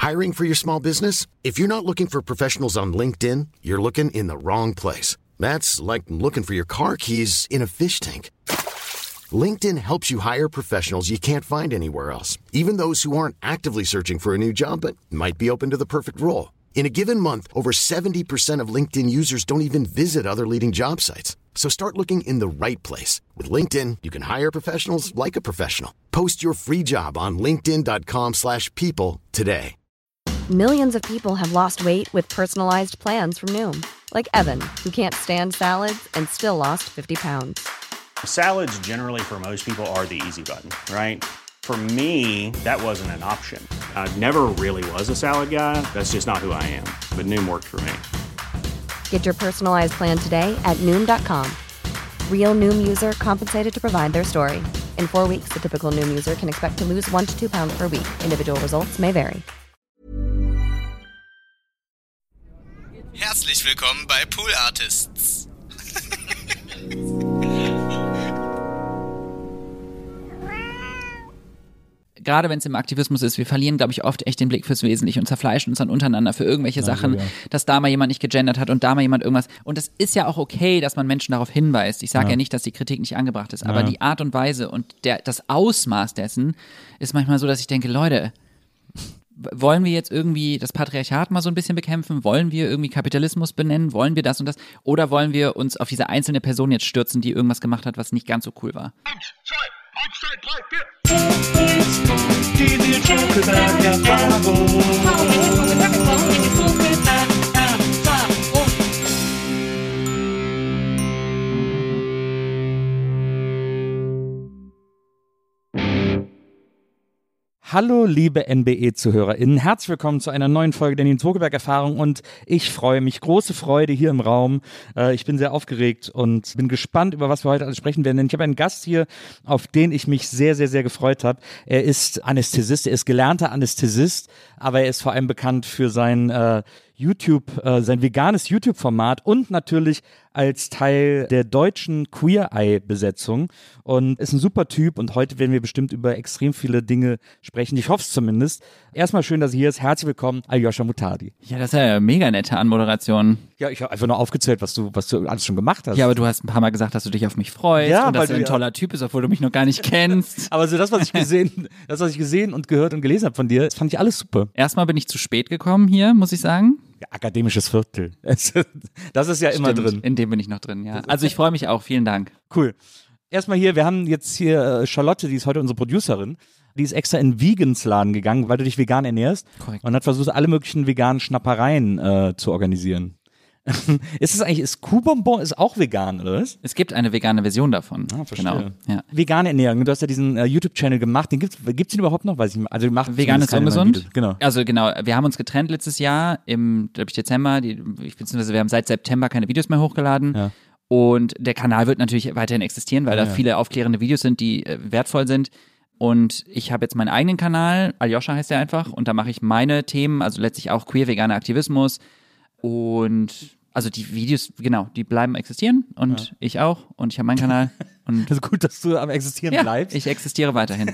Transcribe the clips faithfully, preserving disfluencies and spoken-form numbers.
Hiring for your small business? If you're not looking for professionals on LinkedIn, you're looking in the wrong place. That's like looking for your car keys in a fish tank. LinkedIn helps you hire professionals you can't find anywhere else, even those who aren't actively searching for a new job but might be open to the perfect role. In a given month, over seventy percent of LinkedIn users don't even visit other leading job sites. So start looking in the right place. With LinkedIn, you can hire professionals like a professional. Post your free job on linkedin dot com slash people today. Millions of people have lost weight with personalized plans from Noom. Like Evan, who can't stand salads and still lost fifty pounds. Salads generally for most people are the easy button, right? For me, that wasn't an option. I never really was a salad guy. That's just not who I am. But Noom worked for me. Get your personalized plan today at Noom dot com. Real Noom user compensated to provide their story. In four weeks, the typical Noom user can expect to lose one to two pounds per week. Individual results may vary. Herzlich willkommen bei Pool Artists. Gerade wenn es im Aktivismus ist, wir verlieren, glaube ich, oft echt den Blick fürs Wesentliche und zerfleischen uns dann untereinander für irgendwelche ja, Sachen, ja. dass da mal jemand nicht gegendert hat und da mal jemand irgendwas. Und es ist ja auch okay, dass man Menschen darauf hinweist. Ich sage ja. ja nicht, dass die Kritik nicht angebracht ist, aber ja. die Art und Weise und der, das Ausmaß dessen ist manchmal so, dass ich denke, Leute, wollen wir jetzt irgendwie das Patriarchat mal so ein bisschen bekämpfen? Wollen wir irgendwie Kapitalismus benennen? Wollen wir das und das? Oder wollen wir uns auf diese einzelne Person jetzt stürzen, die irgendwas gemacht hat, was nicht ganz so cool war? Eins, zwei, eins, zwei, drei, vier. Die Schokolade-Erfahrung. Hallo liebe N B E-ZuhörerInnen, herzlich willkommen zu einer neuen Folge der Nils Vogelberg-Erfahrung und ich freue mich, große Freude hier im Raum. Äh, ich bin sehr aufgeregt und bin gespannt, über was wir heute alles sprechen werden, denn ich habe einen Gast hier, auf den ich mich sehr, sehr, sehr gefreut habe. Er ist Anästhesist, er ist gelernter Anästhesist, aber er ist vor allem bekannt für sein äh, YouTube, äh, sein veganes YouTube-Format und natürlich als Teil der deutschen Queer-Eye-Besetzung und ist ein super Typ und heute werden wir bestimmt über extrem viele Dinge sprechen. Ich hoffe es zumindest. Erstmal schön, dass er hier ist. Herzlich willkommen, Aljoscha Mutadi. Ja, das ist ja eine mega nette Anmoderation. Ja, ich habe einfach nur aufgezählt, was du, was du alles schon gemacht hast. Ja, aber du hast ein paar Mal gesagt, dass du dich auf mich freust ja, und dass du ein ja toller Typ bist, obwohl du mich noch gar nicht kennst. Aber so das, was ich gesehen, das, was ich gesehen und gehört und gelesen habe von dir, das fand ich alles super. Erstmal bin ich zu spät gekommen hier, muss ich sagen. Ja, akademisches Viertel. Das ist ja immer Stimmt, drin. In dem bin ich noch drin, ja. Also ich freue mich auch, vielen Dank. Cool. Erstmal hier, wir haben jetzt hier Charlotte, die ist heute unsere Producerin, die ist extra in Vegans Laden gegangen, weil du dich vegan ernährst. Korrekt. Und hat versucht, alle möglichen veganen Schnappereien äh, zu organisieren. Ist es eigentlich, ist Kuhbonbon ist auch vegan, oder was? Es gibt eine vegane Version davon. Ah, verstehe. Genau. Ja. Vegane Ernährung, du hast ja diesen äh, YouTube-Channel gemacht, den gibt's, gibt's den überhaupt noch? Weiß ich nicht. Also macht vegan ist ungesund. Genau. Also genau, wir haben uns getrennt letztes Jahr im, glaube ich, Dezember, die, beziehungsweise wir haben seit September keine Videos mehr hochgeladen. Ja. Und der Kanal wird natürlich weiterhin existieren, weil ja, da ja. viele aufklärende Videos sind, die äh, wertvoll sind. Und ich habe jetzt meinen eigenen Kanal, Aljoscha heißt der einfach, und da mache ich meine Themen, also letztlich auch queer-veganer Aktivismus und also die Videos, genau, die bleiben existieren und ja. ich auch und ich habe meinen Kanal. Und das ist gut, dass du am Existieren ja, bleibst. Ich existiere weiterhin.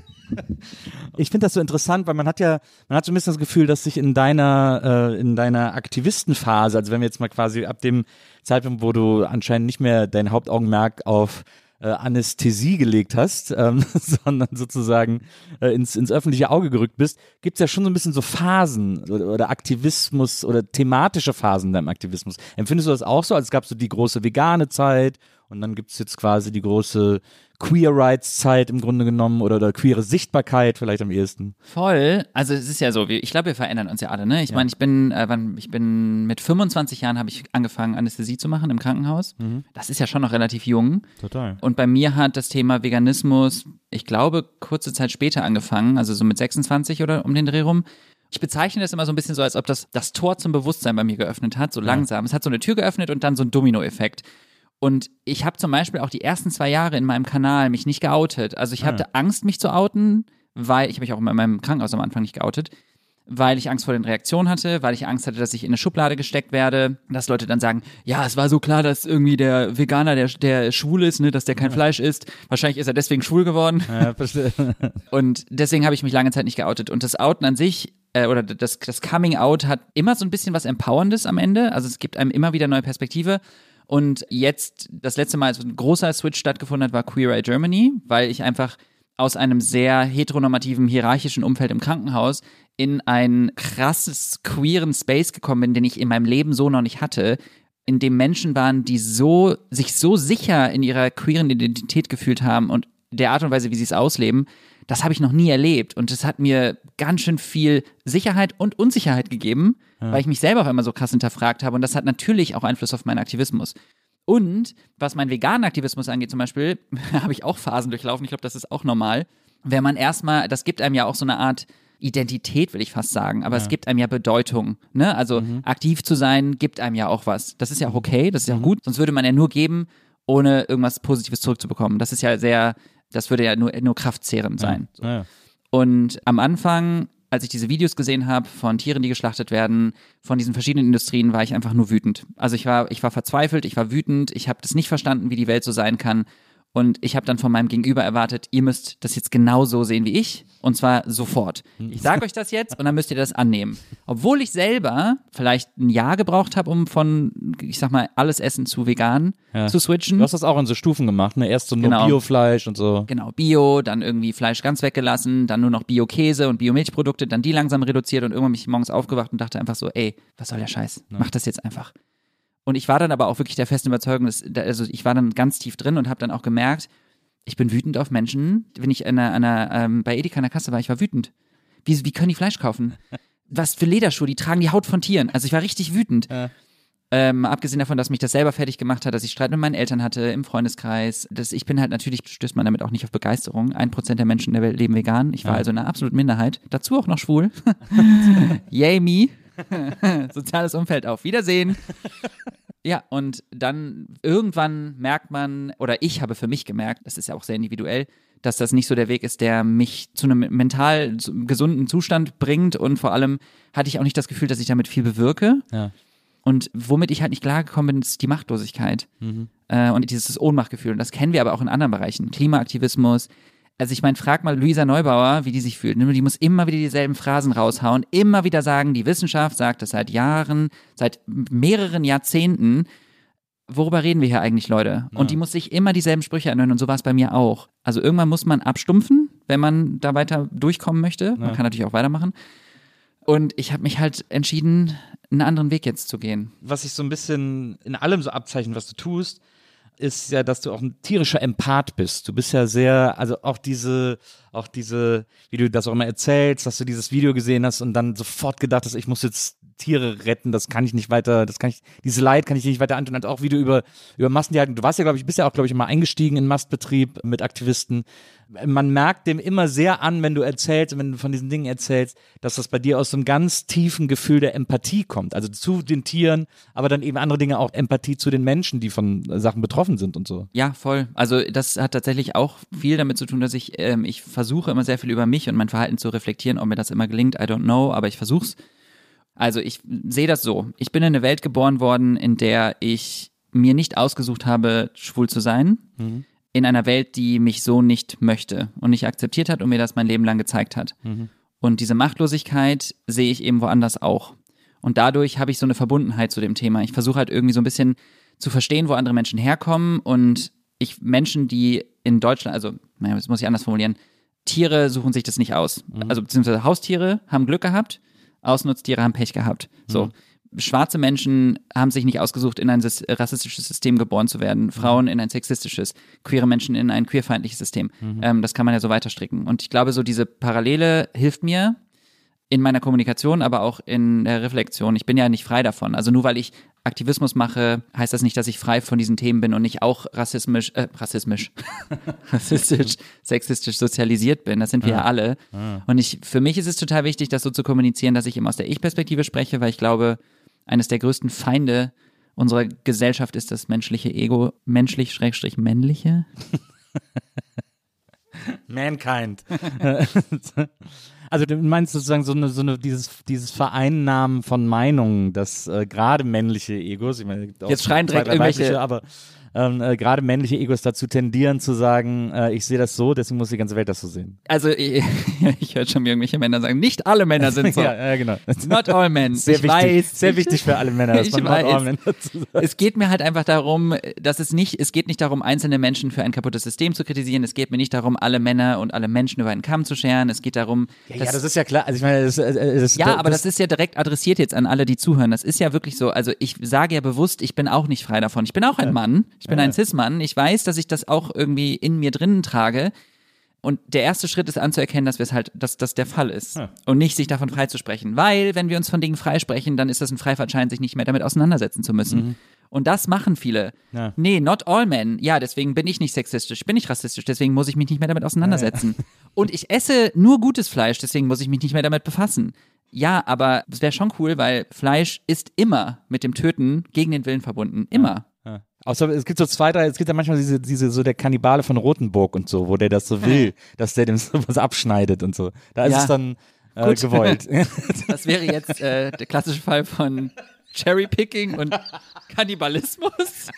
Ich finde das so interessant, weil man hat ja, man hat so ein bisschen das Gefühl, dass sich in deiner, äh, in deiner Aktivistenphase, also wenn wir jetzt mal quasi ab dem Zeitpunkt, wo du anscheinend nicht mehr dein Hauptaugenmerk auf Äh, Anästhesie gelegt hast, ähm, sondern sozusagen äh, ins, ins öffentliche Auge gerückt bist, gibt es ja schon so ein bisschen so Phasen oder, oder Aktivismus oder thematische Phasen in deinem Aktivismus. Empfindest du das auch so, als gab es so die große vegane Zeit und dann gibt es jetzt quasi die große Queer Rights Zeit im Grunde genommen oder, oder queere Sichtbarkeit vielleicht am ehesten? Voll. Also es ist ja so, ich glaube, wir verändern uns ja alle, ne? Ich ja. meine, ich bin, äh, ich bin mit fünfundzwanzig Jahren habe ich angefangen, Anästhesie zu machen im Krankenhaus. Mhm. Das ist ja schon noch relativ jung. Total. Und bei mir hat das Thema Veganismus, ich glaube, kurze Zeit später angefangen, also so mit sechsundzwanzig oder um den Dreh rum. Ich bezeichne das immer so ein bisschen so, als ob das das Tor zum Bewusstsein bei mir geöffnet hat, so langsam. Ja. Es hat so eine Tür geöffnet und dann so ein Domino-Effekt. Und ich habe zum Beispiel auch die ersten zwei Jahre in meinem Kanal mich nicht geoutet. Also ich hatte ja. Angst, mich zu outen, weil, ich habe mich auch in meinem Krankenhaus am Anfang nicht geoutet, weil ich Angst vor den Reaktionen hatte, weil ich Angst hatte, dass ich in eine Schublade gesteckt werde, dass Leute dann sagen, ja, es war so klar, dass irgendwie der Veganer, der, der schwul ist, ne, dass der kein ja. Fleisch isst. Wahrscheinlich ist er deswegen schwul geworden. Ja, verstehe. Und deswegen habe ich mich lange Zeit nicht geoutet. Und das Outen an sich äh, oder das, das Coming Out hat immer so ein bisschen was Empowerndes am Ende. Also es gibt einem immer wieder neue Perspektive. Und jetzt, das letzte Mal, als ein großer Switch stattgefunden hat, war Queer Eye Germany, weil ich einfach aus einem sehr heteronormativen, hierarchischen Umfeld im Krankenhaus in einen krasses queeren Space gekommen bin, den ich in meinem Leben so noch nicht hatte, in dem Menschen waren, die so sich so sicher in ihrer queeren Identität gefühlt haben und der Art und Weise, wie sie es ausleben, das habe ich noch nie erlebt. Und das hat mir ganz schön viel Sicherheit und Unsicherheit gegeben, ja. weil ich mich selber auch immer so krass hinterfragt habe. Und das hat natürlich auch Einfluss auf meinen Aktivismus. Und was meinen veganen Aktivismus angeht zum Beispiel, habe ich auch Phasen durchlaufen. Ich glaube, das ist auch normal. Wenn man erstmal, das gibt einem ja auch so eine Art Identität, will ich fast sagen, aber ja. es gibt einem ja Bedeutung. Ne? Also mhm. aktiv zu sein, gibt einem ja auch was. Das ist ja auch okay, das ist ja auch gut. Sonst würde man ja nur geben, ohne irgendwas Positives zurückzubekommen. Das ist ja sehr, das würde ja nur, nur kraftzehrend sein. Ja. Ja. Und am Anfang, als ich diese Videos gesehen habe von Tieren, die geschlachtet werden, von diesen verschiedenen Industrien, war ich einfach nur wütend. Also ich war, ich war verzweifelt, ich war wütend, ich habe das nicht verstanden, wie die Welt so sein kann. Und ich habe dann von meinem Gegenüber erwartet, ihr müsst das jetzt genau so sehen wie ich, und zwar sofort. Ich sage euch das jetzt und dann müsst ihr das annehmen. Obwohl ich selber vielleicht ein Jahr gebraucht habe, um von, ich sag mal, alles Essen zu vegan ja. zu switchen. Du hast das auch in so Stufen gemacht, ne? Erst so nur Genau. Biofleisch und so. Genau, Bio, dann irgendwie Fleisch ganz weggelassen, dann nur noch Bio-Käse und Bio-Milchprodukte, dann die langsam reduziert und irgendwann bin ich morgens aufgewacht und dachte einfach so, ey, was soll der Scheiß? Mach das jetzt einfach. Und ich war dann aber auch wirklich der festen Überzeugung, dass, also ich war dann ganz tief drin und habe dann auch gemerkt, ich bin wütend auf Menschen. Wenn ich an einer, an einer, ähm, bei Edeka in der Kasse war, ich war wütend. Wie, wie können die Fleisch kaufen? Was für Lederschuhe, die tragen die Haut von Tieren. Also ich war richtig wütend. Ja. Ähm, abgesehen davon, dass mich das selber fertig gemacht hat, dass ich Streit mit meinen Eltern hatte im Freundeskreis. Dass ich bin halt natürlich, stößt man damit auch nicht auf Begeisterung. Ein Prozent der Menschen in der Welt leben vegan. Ich war ja. also in einer absoluten Minderheit. Dazu auch noch schwul. Yay me. Soziales Umfeld, auf Wiedersehen. Ja, und dann irgendwann merkt man, oder ich habe für mich gemerkt, das ist ja auch sehr individuell, dass das nicht so der Weg ist, der mich zu einem mental gesunden Zustand bringt, und vor allem hatte ich auch nicht das Gefühl, dass ich damit viel bewirke. Ja. Und womit ich halt nicht klargekommen bin, ist die Machtlosigkeit mhm. äh, und dieses Ohnmachtgefühl. Und das kennen wir aber auch in anderen Bereichen. Klimaaktivismus. Also ich meine, frag mal Luisa Neubauer, wie die sich fühlt. Die muss immer wieder dieselben Phrasen raushauen, immer wieder sagen, die Wissenschaft sagt das seit Jahren, seit mehreren Jahrzehnten. Worüber reden wir hier eigentlich, Leute? Ja. Und die muss sich immer dieselben Sprüche anhören, und so war es bei mir auch. Also irgendwann muss man abstumpfen, wenn man da weiter durchkommen möchte. Man ja. kann natürlich auch weitermachen. Und ich habe mich halt entschieden, einen anderen Weg jetzt zu gehen. Was sich so ein bisschen in allem so abzeichnet, was du tust, ist ja, dass du auch ein tierischer Empath bist. Du bist ja sehr, also auch diese, auch diese, wie du das auch immer erzählst, dass du dieses Video gesehen hast und dann sofort gedacht hast, ich muss jetzt Tiere retten, das kann ich nicht weiter, das kann ich, diese Leid kann ich nicht weiter antun. Und auch wie du über, über Massentierhaltung, du warst ja, glaube ich, bist ja auch, glaube ich, immer eingestiegen in Mastbetrieb mit Aktivisten. Man merkt dem immer sehr an, wenn du erzählst, wenn du von diesen Dingen erzählst, dass das bei dir aus so einem ganz tiefen Gefühl der Empathie kommt. Also zu den Tieren, aber dann eben andere Dinge, auch Empathie zu den Menschen, die von Sachen betroffen sind und so. Ja, voll. Also das hat tatsächlich auch viel damit zu tun, dass ich, ähm, ich versuche immer sehr viel über mich und mein Verhalten zu reflektieren. Ob mir das immer gelingt, I don't know, aber ich versuch's. Also ich sehe das so. Ich bin in eine Welt geboren worden, in der ich mir nicht ausgesucht habe, schwul zu sein. Mhm. In einer Welt, die mich so nicht möchte und nicht akzeptiert hat und mir das mein Leben lang gezeigt hat. Mhm. Und diese Machtlosigkeit sehe ich eben woanders auch. Und dadurch habe ich so eine Verbundenheit zu dem Thema. Ich versuche halt irgendwie so ein bisschen zu verstehen, wo andere Menschen herkommen, und ich Menschen, die in Deutschland, also, naja, das muss ich anders formulieren, Tiere suchen sich das nicht aus. Mhm. Also beziehungsweise Haustiere haben Glück gehabt, Ausnutztiere haben Pech gehabt. So. Mhm. Schwarze Menschen haben sich nicht ausgesucht, in ein rassistisches System geboren zu werden, Frauen in ein sexistisches, queere Menschen in ein queerfeindliches System. Mhm. Ähm, das kann man ja so weiterstricken. Und ich glaube, so diese Parallele hilft mir in meiner Kommunikation, aber auch in der Reflexion. Ich bin ja nicht frei davon. Also nur weil ich Aktivismus mache, heißt das nicht, dass ich frei von diesen Themen bin und nicht auch rassismisch, äh, rassismisch, rassistisch, sexistisch sozialisiert bin. Das sind wir ja, ja alle. Ja. Und ich, für mich ist es total wichtig, das so zu kommunizieren, dass ich immer aus der Ich-Perspektive spreche, weil ich glaube, eines der größten Feinde unserer Gesellschaft ist das menschliche Ego, menschlich schrägstrich männliche. Mankind. Also du meinst sozusagen so eine, so eine dieses, dieses Vereinnahmen von Meinungen, dass äh, gerade männliche Egos, ich meine, jetzt schreien direkt irgendwelche, aber ähm, äh, gerade männliche Egos dazu tendieren zu sagen, äh, ich sehe das so, deswegen muss die ganze Welt das so sehen. Also ich, ich höre schon irgendwelche Männer sagen, nicht alle Männer sind so. ja, ja, genau. Not all men. Sehr ich wichtig, weiß. sehr wichtig für alle Männer, dass Ich man not weiß. all men dazu sagt. Es geht mir halt einfach darum, dass es nicht, es geht nicht darum, einzelne Menschen für ein kaputtes System zu kritisieren. Es geht mir nicht darum, alle Männer und alle Menschen über einen Kamm zu scheren. Es geht darum, Ja, dass, ja, das ist ja klar. Also ich meine, das, äh, das, ja, das, aber das ist ja direkt adressiert jetzt an alle, die zuhören. Das ist ja wirklich so. Also ich sage ja bewusst, ich bin auch nicht frei davon. Ich bin auch ein Mann. Ich bin Ja. ein Cis-Mann. Ich weiß, dass ich das auch irgendwie in mir drinnen trage. Und der erste Schritt ist anzuerkennen, dass wir es halt, dass das der Fall ist. Ja. Und nicht sich davon freizusprechen. Weil, wenn wir uns von Dingen freisprechen, dann ist das ein Freifahrtschein, sich nicht mehr damit auseinandersetzen zu müssen. Mhm. Und das machen viele. Ja. Nee, not all men. Ja, deswegen bin ich nicht sexistisch, bin ich rassistisch, deswegen muss ich mich nicht mehr damit auseinandersetzen. Ja, ja. Und ich esse nur gutes Fleisch, deswegen muss ich mich nicht mehr damit befassen. Ja, aber es wäre schon cool, weil Fleisch ist immer mit dem Töten gegen den Willen verbunden. Immer. Ja. Außer es gibt so zwei, drei, es gibt ja manchmal diese, diese, so der Kannibale von Rothenburg und so, wo der das so will, dass der dem sowas abschneidet und so. Da ist Ja. es dann äh, Gut. gewollt. Das wäre jetzt äh, der klassische Fall von Cherrypicking und Kannibalismus.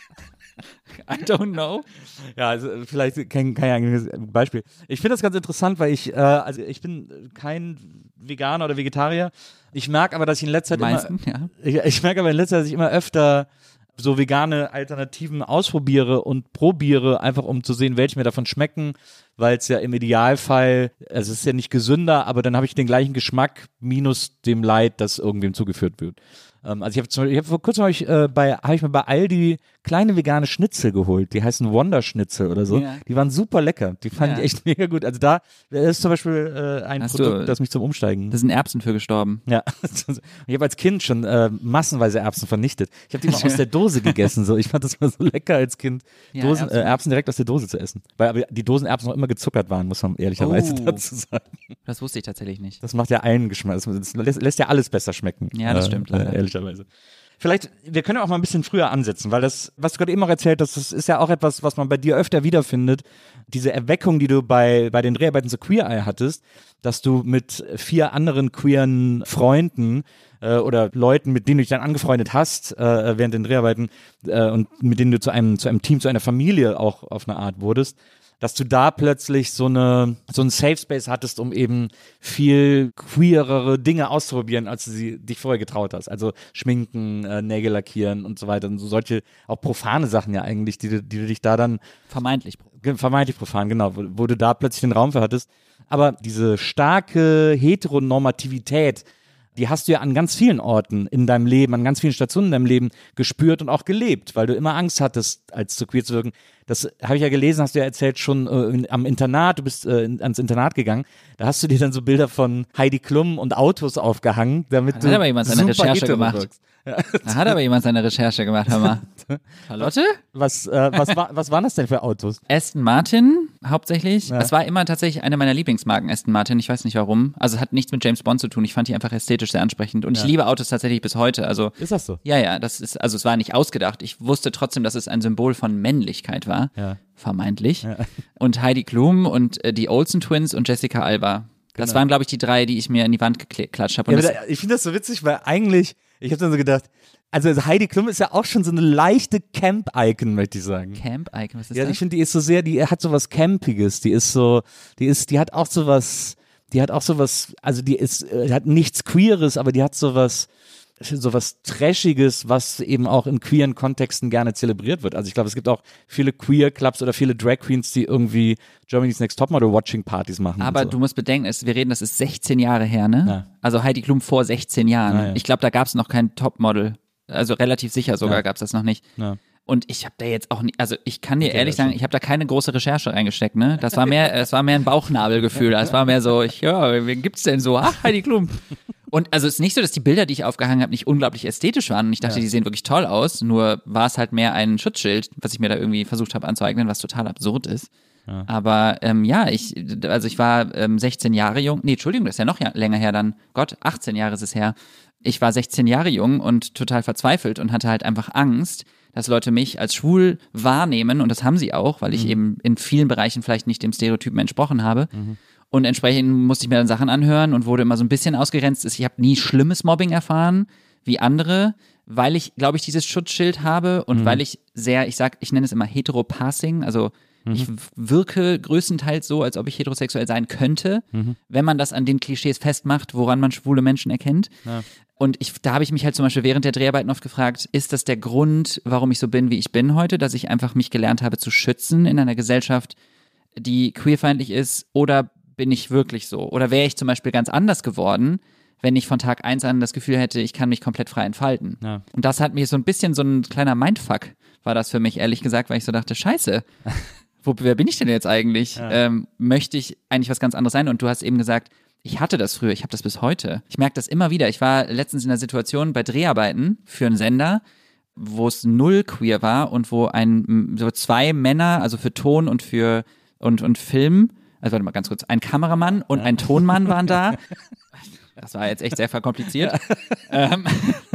I don't know. Ja, also vielleicht kein, kein eigenes Beispiel. Ich finde das ganz interessant, weil ich, äh, also ich bin kein Veganer oder Vegetarier. Ich merke aber, dass ich in letzter Zeit Meisten, immer, ja. ich, ich merke aber in letzter Zeit, dass ich immer öfter so vegane Alternativen ausprobiere und probiere, einfach um zu sehen, welche mir davon schmecken, weil es ja im Idealfall, also es ist ja nicht gesünder, aber dann habe ich den gleichen Geschmack minus dem Leid, das irgendwem zugeführt wird. Ähm, also ich habe zum Beispiel, ich habe vor kurzem hab ich, äh, bei, habe ich mir bei Aldi kleine vegane Schnitzel geholt, die heißen Wonder-Schnitzel oder so. Ja. Die waren super lecker, die fand Ja. ich echt mega gut. Also da, das ist zum Beispiel äh, ein Hast Produkt, du- das mich zum Umsteigen. Da sind Erbsen für gestorben. Ja, ich habe als Kind schon äh, massenweise Erbsen vernichtet. Ich habe die mal aus der Dose gegessen. So, ich fand das mal so lecker als Kind, Ja, Dosen, Erbsen. Erbsen. Äh, Erbsen direkt aus der Dose zu essen. Weil aber die Dosenerbsen noch immer gezuckert waren, muss man ehrlicherweise Oh. dazu sagen. Das wusste ich tatsächlich nicht. Das macht ja allen Geschmack. Das, das lässt, lässt ja alles besser schmecken. Ja, das stimmt, Äh, leider. ehrlicherweise. Vielleicht, wir können auch mal ein bisschen früher ansetzen, weil das, was du gerade eben auch erzählt hast, das ist ja auch etwas, was man bei dir öfter wiederfindet. Diese Erweckung, die du bei, bei den Dreharbeiten zu Queer Eye hattest, dass du mit vier anderen queeren Freunden äh, oder Leuten, mit denen du dich dann angefreundet hast äh, während den Dreharbeiten äh, und mit denen du zu einem, zu einem Team, zu einer Familie auch auf eine Art wurdest, dass du da plötzlich so eine so einen Safe Space hattest, um eben viel queerere Dinge auszuprobieren, als du sie dich vorher getraut hast. Also Schminken, äh, Nägel lackieren und so weiter und so solche auch profane Sachen ja eigentlich, die du, die du dich da dann Vermeintlich. ge- vermeintlich profan, genau, wo, wo du da plötzlich den Raum für hattest. Aber diese starke Heteronormativität, die hast du ja an ganz vielen Orten in deinem Leben, an ganz vielen Stationen in deinem Leben gespürt und auch gelebt, weil du immer Angst hattest, als zu queer zu wirken. Das habe ich ja gelesen, hast du ja erzählt, schon äh, in, am Internat, du bist äh, in, ans Internat gegangen, da hast du dir dann so Bilder von Heidi Klum und Autos aufgehangen, damit Da du hat aber jemand seine super Recherche hetero gemacht. wirkst. Da hat aber jemand seine Recherche gemacht, hör mal. Charlotte? Was, äh, was, war, was waren das denn für Autos? Aston Martin hauptsächlich. Ja. Es war immer tatsächlich eine meiner Lieblingsmarken, Aston Martin. Ich weiß nicht warum. Also es hat nichts mit James Bond zu tun. Ich fand die einfach ästhetisch sehr ansprechend. Und Ja. ich liebe Autos tatsächlich bis heute. Also Ist das so? ja, ja, das ist, also es war nicht ausgedacht. Ich wusste trotzdem, dass es ein Symbol von Männlichkeit war. Ja. Vermeintlich. Und Heidi Klum und äh, die Olsen Twins und Jessica Alba. Das waren, glaube ich, die drei, die ich mir in die Wand geklatscht habe. Ja, Und aber das- da, ich finde das so witzig, weil eigentlich, ich habe dann so gedacht, also Heidi Klum ist ja auch schon so eine leichte Camp-Icon, möchte ich sagen. Camp Icon, was ist Ja, das? ich finde, die ist so sehr, die hat so was Campiges, die ist so, die ist, die hat auch so was, die hat auch so was, also die ist, äh, die hat nichts Queeres, aber die hat so was, so was Trashiges, was eben auch in queeren Kontexten gerne zelebriert wird. Also ich glaube, es gibt auch viele Queer-Clubs oder viele Drag Queens, die irgendwie Germany's Next Topmodel-Watching-Partys machen. Aber und so. du musst bedenken, es, wir reden, das ist sechzehn Jahre her, ne? Ja. Also Heidi Klum vor sechzehn Jahren. Ja, ja. Ich glaube, da gab es noch kein Topmodel. Also relativ sicher sogar Ja. gab es das noch nicht. Ja. Und ich habe da jetzt auch nicht, also ich kann dir Okay, ehrlich das sagen, ich habe da keine große Recherche reingesteckt, ne? Das war mehr, es war mehr ein Bauchnabelgefühl. Es war mehr so, ich, ja, wen gibt's denn so? Ach, Heidi Klum. Und also es ist nicht so, dass die Bilder, die ich aufgehangen habe, nicht unglaublich ästhetisch waren. Und ich dachte, Ja. die sehen wirklich toll aus. Nur war es halt mehr ein Schutzschild, was ich mir da irgendwie versucht habe anzueignen, was total absurd ist. Ja. Aber ähm, ja, ich, also ich war ähm, sechzehn Jahre jung. Nee, Entschuldigung, das ist ja noch ja, länger her dann. Gott, achtzehn Jahre ist es her. Ich war sechzehn Jahre jung und total verzweifelt und hatte halt einfach Angst, dass Leute mich als schwul wahrnehmen. Und das haben sie auch, weil ich Mhm. eben in vielen Bereichen vielleicht nicht dem Stereotypen entsprochen habe. Und entsprechend musste ich mir dann Sachen anhören und wurde immer so ein bisschen ausgegrenzt. Ich habe nie schlimmes Mobbing erfahren wie andere, weil ich, glaube ich, dieses Schutzschild habe und mhm. weil ich sehr, ich sag, ich nenne es immer Heteropassing, also mhm. ich wirke größtenteils so, als ob ich heterosexuell sein könnte, mhm. wenn man das an den Klischees festmacht, woran man schwule Menschen erkennt. Ja. Und ich, da habe ich mich halt zum Beispiel während der Dreharbeiten oft gefragt, ist das der Grund, warum ich so bin, wie ich bin heute, dass ich einfach mich gelernt habe zu schützen in einer Gesellschaft, die queerfeindlich ist, oder bin ich wirklich so? Oder wäre ich zum Beispiel ganz anders geworden, wenn ich von Tag eins an das Gefühl hätte, ich kann mich komplett frei entfalten. Ja. Und das hat mir so ein bisschen so ein kleiner Mindfuck, war das für mich, ehrlich gesagt, weil ich so dachte, scheiße, wo, wer bin ich denn jetzt eigentlich? Ja. Ähm, möchte ich eigentlich was ganz anderes sein? Und du hast eben gesagt, ich hatte das früher, ich habe das bis heute. Ich merke das immer wieder. Ich war letztens in einer Situation bei Dreharbeiten für einen Sender, wo es null queer war und wo ein so zwei Männer, also für Ton und für und, und Film, also warte mal ganz kurz, ein Kameramann und ein Tonmann waren da. Das war jetzt echt sehr verkompliziert. Ja. Ähm,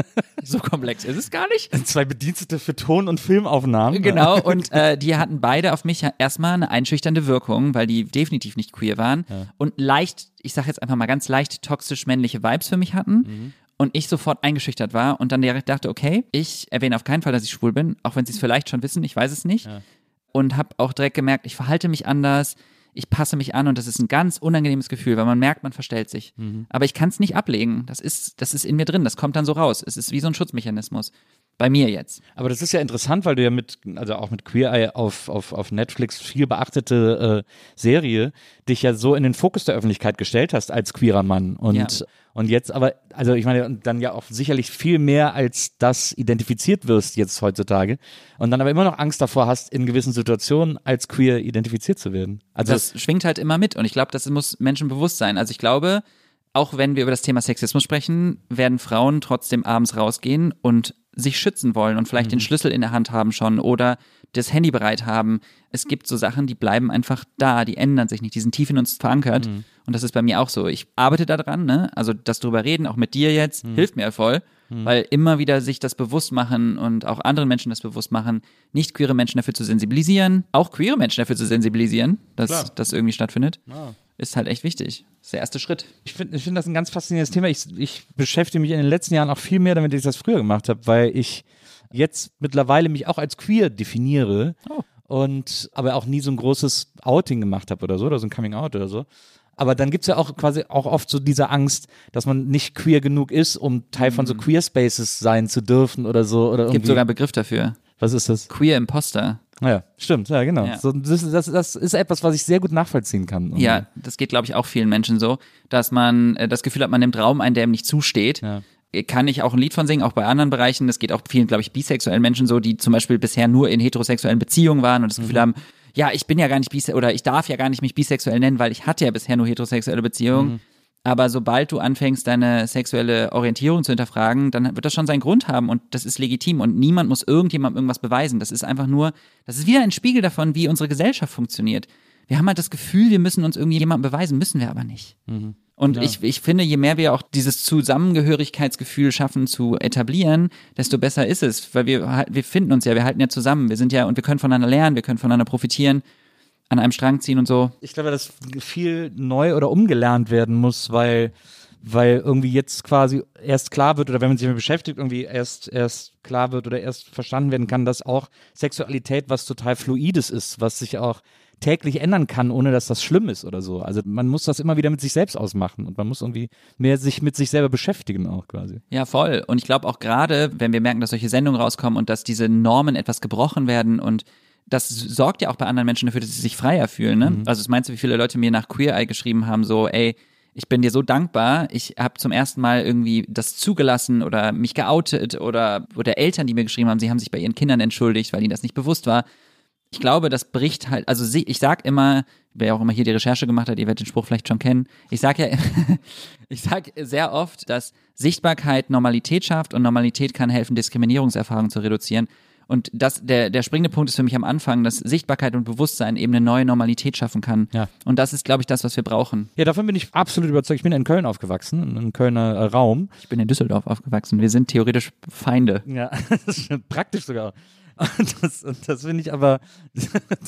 so komplex ist es gar nicht. Zwei Bedienstete für Ton- und Filmaufnahmen. Genau, und äh, die hatten beide auf mich erstmal eine einschüchternde Wirkung, weil die definitiv nicht queer waren ja. und leicht, ich sag jetzt einfach mal ganz leicht toxisch männliche Vibes für mich hatten. Mhm. Und ich sofort eingeschüchtert war und dann direkt dachte, okay, ich erwähne auf keinen Fall, dass ich schwul bin, auch wenn sie es vielleicht schon wissen, ich weiß es nicht. Ja. Und habe auch direkt gemerkt, ich verhalte mich anders, ich passe mich an und das ist ein ganz unangenehmes Gefühl, weil man merkt, man verstellt sich. Mhm. Aber ich kann es nicht ablegen. Das ist, das ist in mir drin, das kommt dann so raus. Es ist wie so ein Schutzmechanismus. Bei mir jetzt. Aber das ist ja interessant, weil du ja mit, also auch mit Queer Eye auf, auf, auf Netflix viel beachtete äh, Serie, dich ja so in den Fokus der Öffentlichkeit gestellt hast als queerer Mann. Und, ja. und jetzt aber, also ich meine, dann ja auch sicherlich viel mehr als das identifiziert wirst jetzt heutzutage. Und dann aber immer noch Angst davor hast, in gewissen Situationen als queer identifiziert zu werden. Also das schwingt halt immer mit und ich glaube, das muss Menschen bewusst sein. Also ich glaube, auch wenn wir über das Thema Sexismus sprechen, werden Frauen trotzdem abends rausgehen und sich schützen wollen und vielleicht mhm. den Schlüssel in der Hand haben schon oder das Handy bereit haben. Es gibt so Sachen, die bleiben einfach da, die ändern sich nicht, die sind tief in uns verankert mhm. und das ist bei mir auch so. Ich arbeite daran, ne? Also das drüber reden, auch mit dir jetzt, mhm. hilft mir voll, mhm. weil immer wieder sich das bewusst machen und auch anderen Menschen das bewusst machen, nicht queere Menschen dafür zu sensibilisieren, auch queere Menschen dafür zu sensibilisieren, dass Klar. das irgendwie stattfindet. Ja. Ist halt echt wichtig. Das ist der erste Schritt. Ich finde ich find das ein ganz faszinierendes Thema. Ich, ich beschäftige mich in den letzten Jahren auch viel mehr damit, als ich das früher gemacht habe, weil ich jetzt mittlerweile mich auch als queer definiere oh. und aber auch nie so ein großes Outing gemacht habe oder so, oder so ein Coming-out oder so. Aber dann gibt es ja auch quasi auch oft so diese Angst, dass man nicht queer genug ist, um Teil von so Queer Spaces sein zu dürfen oder so. Oder es gibt sogar einen Begriff dafür. Was ist das? Queer Imposter. Ja, stimmt, ja, genau. Ja. So, das, das, das ist etwas, was ich sehr gut nachvollziehen kann. Und ja, das geht, glaube ich, auch vielen Menschen so, dass man äh, das Gefühl hat, man nimmt Raum ein, der ihm nicht zusteht. Ja. Kann ich auch ein Lied von singen, auch bei anderen Bereichen. Das geht auch vielen, glaube ich, bisexuellen Menschen so, die zum Beispiel bisher nur in heterosexuellen Beziehungen waren und das Gefühl mhm. haben, ja, ich bin ja gar nicht bisexuell oder ich darf ja gar nicht mich bisexuell nennen, weil ich hatte ja bisher nur heterosexuelle Beziehungen. Mhm. Aber sobald du anfängst, deine sexuelle Orientierung zu hinterfragen, dann wird das schon seinen Grund haben und das ist legitim und niemand muss irgendjemandem irgendwas beweisen. Das ist einfach nur, das ist wieder ein Spiegel davon, wie unsere Gesellschaft funktioniert. Wir haben halt das Gefühl, wir müssen uns irgendwie jemandem beweisen, müssen wir aber nicht. Mhm. Und ja. ich, ich finde, je mehr wir auch dieses Zusammengehörigkeitsgefühl schaffen zu etablieren, desto besser ist es, weil wir, wir finden uns ja, wir halten ja zusammen, wir sind ja und wir können voneinander lernen, wir können voneinander profitieren, an einem Strang ziehen und so. Ich glaube, dass viel neu oder umgelernt werden muss, weil, weil irgendwie jetzt quasi erst klar wird oder wenn man sich damit beschäftigt, irgendwie erst, erst klar wird oder erst verstanden werden kann, dass auch Sexualität was total Fluides ist, was sich auch täglich ändern kann, ohne dass das schlimm ist oder so. Also man muss das immer wieder mit sich selbst ausmachen und man muss irgendwie mehr sich mit sich selber beschäftigen auch quasi. Ja, voll. Und ich glaube auch gerade, wenn wir merken, dass solche Sendungen rauskommen und dass diese Normen etwas gebrochen werden und das sorgt ja auch bei anderen Menschen dafür, dass sie sich freier fühlen. Ne? Mhm. Also das meinst du, wie viele Leute mir nach Queer Eye geschrieben haben, so, ey, ich bin dir so dankbar, ich habe zum ersten Mal irgendwie das zugelassen oder mich geoutet oder, oder Eltern, die mir geschrieben haben, sie haben sich bei ihren Kindern entschuldigt, weil ihnen das nicht bewusst war. Ich glaube, das bricht halt, also ich sag immer, wer auch immer hier die Recherche gemacht hat, ihr werdet den Spruch vielleicht schon kennen, ich sag ja, ich sag sehr oft, dass Sichtbarkeit Normalität schafft und Normalität kann helfen, Diskriminierungserfahrungen zu reduzieren. Und das, der, der springende Punkt ist für mich am Anfang, dass Sichtbarkeit und Bewusstsein eben eine neue Normalität schaffen kann. Ja. Und das ist, glaube ich, das, was wir brauchen. Ja, davon bin ich absolut überzeugt. Ich bin in Köln aufgewachsen, im Kölner äh, Raum. Ich bin in Düsseldorf aufgewachsen. Wir sind theoretisch Feinde. Ja, das ist praktisch sogar. Und das, und das finde ich aber,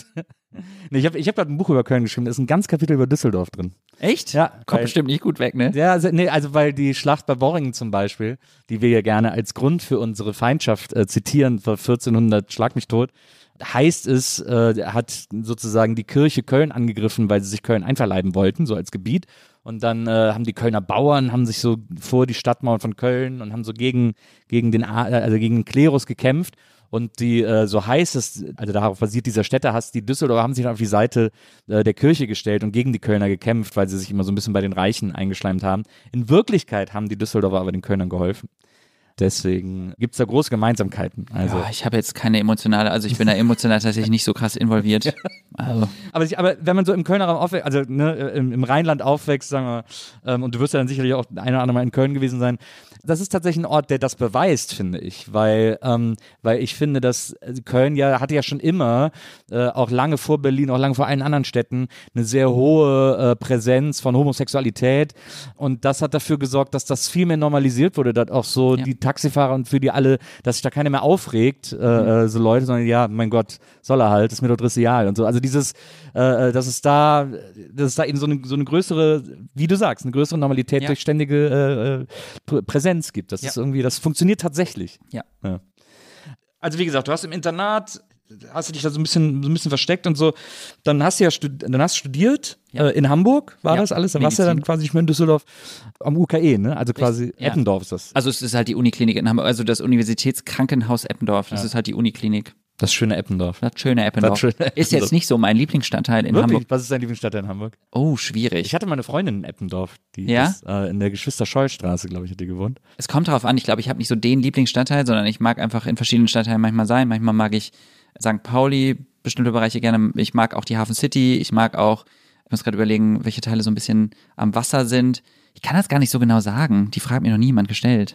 Nee, ich habe ich hab gerade ein Buch über Köln geschrieben, da ist ein ganz Kapitel über Düsseldorf drin. Echt? Ja. Kommt weil- bestimmt nicht gut weg, ne? Ja, also, nee, also weil die Schlacht bei Worringen zum Beispiel, die wir ja gerne als Grund für unsere Feindschaft äh, zitieren, vor vierzehnhundert, schlag mich tot, heißt es, äh, hat sozusagen die Kirche Köln angegriffen, weil sie sich Köln einverleiben wollten, so als Gebiet. Und dann äh, haben die Kölner Bauern, haben sich so vor die Stadtmauern von Köln und haben so gegen, gegen den, A- also gegen den Klerus gekämpft. Und die, äh, so heißt es, also darauf basiert dieser Städtehass, die Düsseldorfer haben sich dann auf die Seite äh, der Kirche gestellt und gegen die Kölner gekämpft, weil sie sich immer so ein bisschen bei den Reichen eingeschleimt haben. In Wirklichkeit haben die Düsseldorfer aber den Kölnern geholfen. Deswegen gibt's da große Gemeinsamkeiten. Also. Ja, ich habe jetzt keine emotionale, also ich bin da emotional tatsächlich nicht so krass involviert. Also, Aber, ich, aber wenn man so im Kölner Raum aufwächst, also ne, im, im Rheinland aufwächst, sagen wir, ähm, und du wirst ja dann sicherlich auch ein oder andere Mal in Köln gewesen sein, das ist tatsächlich ein Ort, der das beweist, finde ich, weil, ähm, weil ich finde, dass Köln ja hatte ja schon immer, äh, auch lange vor Berlin, auch lange vor allen anderen Städten, eine sehr hohe äh, Präsenz von Homosexualität und das hat dafür gesorgt, dass das viel mehr normalisiert wurde, dass auch so Ja. die Taxifahrer und für die alle, dass sich da keiner mehr aufregt, äh, äh, so Leute, sondern ja, mein Gott, soll er halt, ist mir doch dressial und so. Also dieses, äh, dass es da, dass es da eben so eine, so eine größere, wie du sagst, eine größere Normalität Ja. durch ständige äh, Prä- Präsenz gibt. Das Ja. ist irgendwie, das funktioniert tatsächlich. ja. Ja. Also wie gesagt, du hast im Internat, hast du dich da so ein bisschen, so ein bisschen versteckt und so. Dann hast du ja stud- dann hast du studiert Ja. äh, in Hamburg, war Ja, das alles? Dann warst du ja dann Medizin. quasi nicht mehr in Düsseldorf am U K E, ne? Also quasi Ja. Eppendorf ist das. Also es ist halt die Uniklinik in Hamburg, also das Universitätskrankenhaus Eppendorf, das ist halt die Uniklinik. Das schöne Eppendorf. Das schöne Eppendorf. Das schöne Ist Eppendorf. jetzt nicht so mein Lieblingsstadtteil in Wirklich? Hamburg. Was ist dein Lieblingsstadtteil in Hamburg? Oh, schwierig. Ich hatte mal eine Freundin in Eppendorf, die Ja? ist, äh, in der Geschwister-Scholl-Straße, glaube ich, hat die gewohnt. Es kommt darauf an, ich glaube, ich habe nicht so den Lieblingsstadtteil, sondern ich mag einfach in verschiedenen Stadtteilen manchmal sein. Manchmal mag ich Sankt Pauli, bestimmte Bereiche gerne. Ich mag auch die Hafen City. Ich mag auch, ich muss gerade überlegen, welche Teile so ein bisschen am Wasser sind. Ich kann das gar nicht so genau sagen. Die Frage hat mir noch nie jemand gestellt.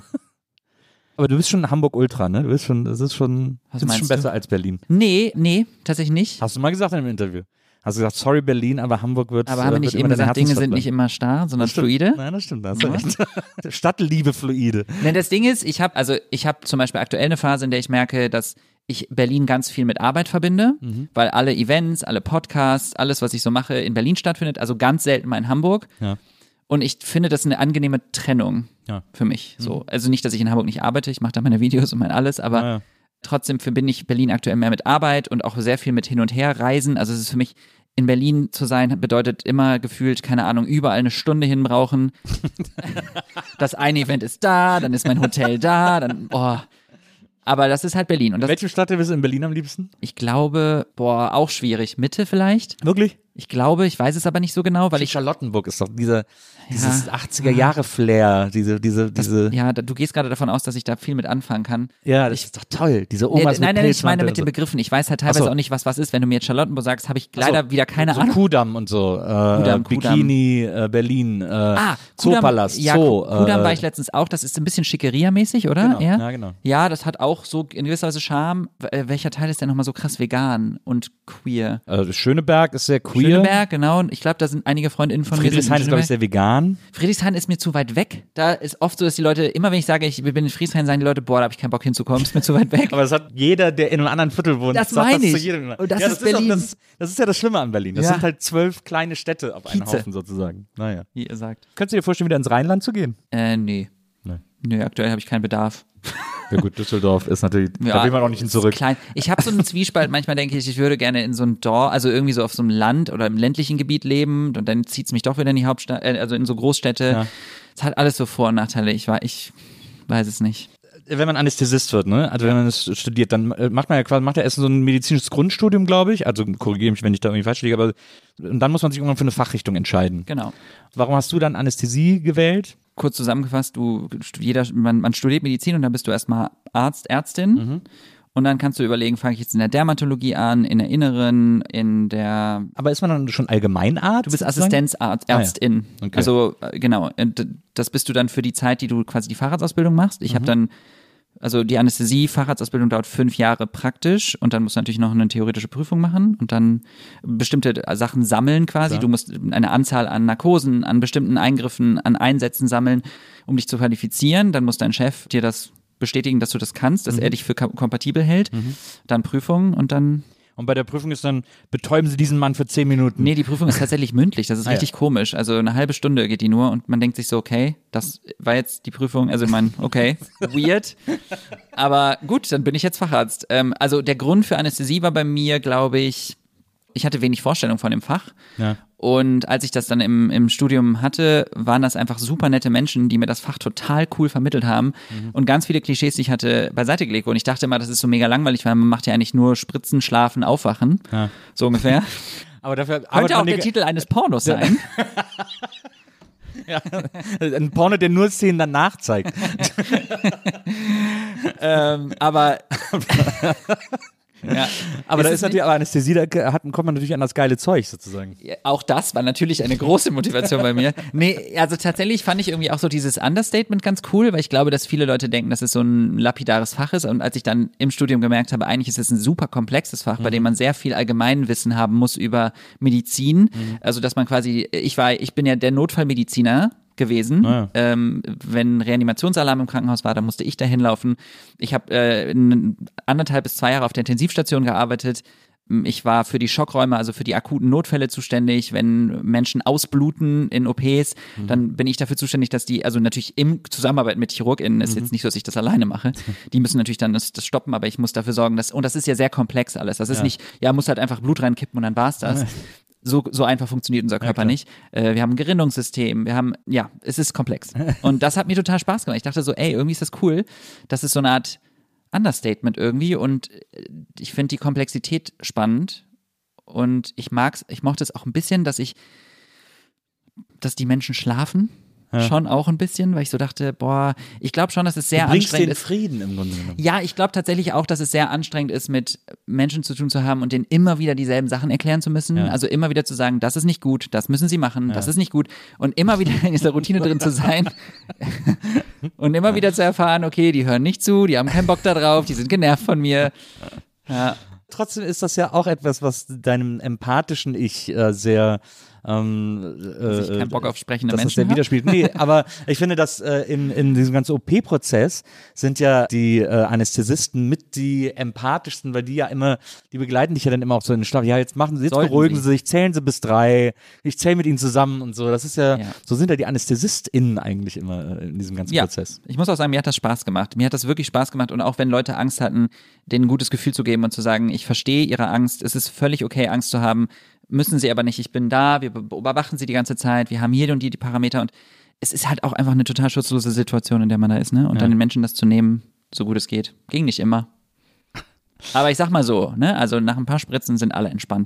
Aber du bist schon Hamburg-Ultra, ne? Du bist schon, das ist schon, Was das ist meinst schon du? besser als Berlin. Nee, nee, tatsächlich nicht. Hast du mal gesagt in einem Interview. Hast du gesagt, sorry Berlin, aber Hamburg wird Aber haben wir äh, nicht wird eben immer deine gesagt, Dinge sind Herzensstadt nicht bleiben. immer starr, sondern Das stimmt. fluide? Nein, das stimmt, da hast du Ja. recht. Stadtliebe fluide. Nein, das Ding ist, ich habe also ich habe zum Beispiel aktuell eine Phase, in der ich merke, dass ich Berlin ganz viel mit Arbeit verbinde, Mhm. weil alle Events, alle Podcasts, alles, was ich so mache, in Berlin stattfindet, also ganz selten mal in Hamburg. Ja. Und ich finde das eine angenehme Trennung Ja. für mich. So, also nicht, dass ich in Hamburg nicht arbeite, ich mache da meine Videos und mein alles, aber Ja, ja. trotzdem verbinde ich Berlin aktuell mehr mit Arbeit und auch sehr viel mit Hin- und Herreisen. Also es ist für mich, in Berlin zu sein, bedeutet immer gefühlt, keine Ahnung, überall eine Stunde hin brauchen. Das eine Event ist da, dann ist mein Hotel da, dann, boah. Aber das ist halt Berlin. Und das, Welche Stadt bist du in Berlin am liebsten? ich glaube, boah, auch schwierig. Mitte vielleicht? Wirklich? Ich glaube, ich weiß es aber nicht so genau, weil ich, Charlottenburg ist doch dieser, dieses achtziger-Jahre-Flair, diese, diese, diese, ja, da- du gehst gerade davon aus, dass ich da viel mit anfangen kann. ja, das ist doch toll, diese Nee, Omas nein, mit nein, ich meine Pelzmantel mit den und so. Begriffen. Ich weiß halt teilweise Ach so. auch nicht, was was ist. Wenn du mir jetzt Charlottenburg sagst, habe ich leider so, wieder keine so Ahnung. Kudamm und so, äh, Kudamm, Kudamm. Bikini, äh, Berlin, äh, Ah, Zoopalast, ja, Zoo. Ku- Kudamm äh, war ich letztens auch. Das ist ein bisschen Schickeria-mäßig, oder? Genau, Ja? ja, genau. Ja, das hat auch so in gewisser Weise Charme. W- äh, Welcher Teil ist denn nochmal so krass vegan und queer? äh, Schöneberg ist sehr queer. Schöneberg, genau. Und ich glaube, da sind einige Freundinnen von mir. sind in Friedrichshain ist, glaube ich, Schöneberg. sehr vegan. Friedrichshain ist mir zu weit weg. Da ist oft so, dass die Leute, immer wenn ich sage, ich bin in Friedrichshain, sagen die Leute, boah, da habe ich keinen Bock hinzukommen, ist mir zu weit weg. Aber das hat jeder, der in einem anderen Viertel wohnt. Das sagt meine zu ich. jedem. Und das ja, ist das Berlin. Auch, das, ist, das ist ja das Schlimme an Berlin. Das Ja. sind halt zwölf kleine Städte auf einen Kieze. Haufen sozusagen. Naja. Wie ihr sagt. Könntest du dir vorstellen, wieder ins Rheinland zu gehen? Äh, nee. Nee. Nö, aktuell habe ich keinen Bedarf. Ja gut, Düsseldorf ist natürlich, Ja, da will man auch nicht hin ist zurück. Klein. Ich habe so einen Zwiespalt, manchmal denke ich, ich würde gerne in so ein Dorf, also irgendwie so auf so einem Land oder im ländlichen Gebiet leben und dann zieht es mich doch wieder in die Hauptstadt, äh, also in so Großstädte. Ja. Es hat alles so Vor- und Nachteile, ich, war, ich weiß es nicht. Wenn man Anästhesist wird, ne, also wenn man es studiert, dann äh, macht man ja quasi, macht ja erst so ein medizinisches Grundstudium, glaube ich, also korrigiere mich, wenn ich da irgendwie falsch liege, aber und dann muss man sich irgendwann für eine Fachrichtung entscheiden. Genau. Warum hast du dann Anästhesie gewählt? Kurz zusammengefasst, du jeder, man, man studiert Medizin und dann bist du erstmal Arzt, Ärztin. Mhm. Und dann kannst du überlegen, fange ich jetzt in der Dermatologie an, in der Inneren, in der Aber ist man dann schon Allgemeinarzt? Du bist sozusagen? Assistenzarzt, Ah, ja. Ärztin. Okay. Also äh, genau, und das bist du dann für die Zeit, die du quasi die Facharztausbildung machst. Ich Mhm. habe dann, also die Anästhesie-Facharztausbildung dauert fünf Jahre praktisch und dann musst du natürlich noch eine theoretische Prüfung machen und dann bestimmte Sachen sammeln quasi. Klar. Du musst eine Anzahl an Narkosen, an bestimmten Eingriffen, an Einsätzen sammeln, um dich zu qualifizieren. Dann muss dein Chef dir das bestätigen, dass du das kannst, dass Mhm. er dich für kom- kompatibel hält. Dann Prüfung und dann Und bei der Prüfung ist dann, betäuben Sie diesen Mann für zehn Minuten. Nee, die Prüfung ist tatsächlich mündlich. Das ist Ah, richtig ja. komisch. Also eine halbe Stunde geht die nur und man denkt sich so, okay, das war jetzt die Prüfung. Also man, okay, weird. Aber gut, dann bin ich jetzt Facharzt. Ähm, also der Grund für Anästhesie war bei mir, glaube ich, ich hatte wenig Vorstellung von dem Fach. Ja. Und als ich das dann im, im Studium hatte, waren das einfach super nette Menschen, die mir das Fach total cool vermittelt haben. Mhm. Und ganz viele Klischees, die ich hatte, beiseite gelegt. Und ich dachte immer, das ist so mega langweilig, weil man macht ja eigentlich nur Spritzen, Schlafen, Aufwachen. Ja. So ungefähr. Aber dafür Könnte auch der Titel eines Pornos sein. Ja, ein Porno, der nur Szenen danach zeigt. ähm, aber ja, aber da es ist natürlich, aber Anästhesie, da hat, kommt man natürlich an das geile Zeug sozusagen. Ja, auch das war natürlich eine große Motivation bei mir. Nee, also tatsächlich fand ich irgendwie auch so dieses Understatement ganz cool, weil ich glaube, dass viele Leute denken, dass es so ein lapidares Fach ist. Und als ich dann im Studium gemerkt habe, eigentlich ist es ein super komplexes Fach, mhm. bei dem man sehr viel Allgemeinwissen haben muss über Medizin. Mhm. Also dass man quasi, ich war, ich bin ja der Notfallmediziner gewesen. Ah, ja. Ähm, wenn Reanimationsalarm im Krankenhaus war, dann musste ich da hinlaufen. Ich habe äh, anderthalb bis zwei Jahre auf der Intensivstation gearbeitet. Ich war für die Schockräume, also für die akuten Notfälle zuständig. Wenn Menschen ausbluten in O Ps, mhm. dann bin ich dafür zuständig, dass die, also natürlich in Zusammenarbeit mit ChirurgInnen, ist mhm. jetzt nicht so, dass ich das alleine mache. Die müssen natürlich dann das, das stoppen, aber ich muss dafür sorgen, dass, und das ist ja sehr komplex alles. Das ist ja. nicht, ja, muss halt einfach Blut reinkippen und dann war's das. Ja. So, so einfach funktioniert unser Körper ja, nicht. Äh, wir haben ein Gerinnungssystem, wir haben, ja, es ist komplex. Und das hat mir total Spaß gemacht. Ich dachte so, ey, irgendwie ist das cool. Das ist so eine Art Understatement irgendwie und ich finde die Komplexität spannend und ich mag's, ich mochte es auch ein bisschen, dass ich, dass die Menschen schlafen. Ja. Schon auch ein bisschen, weil ich so dachte, boah, ich glaube schon, dass es sehr du bringst anstrengend den ist. Frieden im Grunde genommen. Ja, ich glaube tatsächlich auch, dass es sehr anstrengend ist, mit Menschen zu tun zu haben und denen immer wieder dieselben Sachen erklären zu müssen. Ja. Also immer wieder zu sagen, das ist nicht gut, das müssen sie machen, Ja. das ist nicht gut. Und immer wieder in dieser Routine drin zu sein und immer wieder zu erfahren, okay, die hören nicht zu, die haben keinen Bock da drauf, die sind genervt von mir. Ja. Trotzdem ist das ja auch etwas, was deinem empathischen Ich äh, sehr ähm, Dass ich keinen Bock auf sprechende dass Menschen das sehr widerspiegelt. Nee, aber ich finde, dass äh, in, in diesem ganzen O P-Prozess sind ja die äh, Anästhesisten mit die empathischsten, weil die ja immer, die begleiten dich ja dann immer auch so in den Schlaf. Ja, jetzt machen sie, jetzt Sollten beruhigen sie. sie sich, zählen sie bis drei, ich zähle mit ihnen zusammen und so. Das ist ja, Ja. so sind ja die AnästhesistInnen eigentlich immer äh, in diesem ganzen Ja, Prozess. ich muss auch sagen, mir hat das Spaß gemacht. Mir hat das wirklich Spaß gemacht und auch wenn Leute Angst hatten, denen ein gutes Gefühl zu geben und zu sagen, ich verstehe ihre Angst, es ist völlig okay, Angst zu haben, müssen sie aber nicht, ich bin da, wir beobachten sie die ganze Zeit, wir haben hier und die, die Parameter und es ist halt auch einfach eine total schutzlose Situation, in der man da ist, ne? Und Ja. dann den Menschen das zu nehmen, so gut es geht. Ging nicht immer. Aber ich sag mal so, ne? Also nach ein paar Spritzen sind alle entspannt.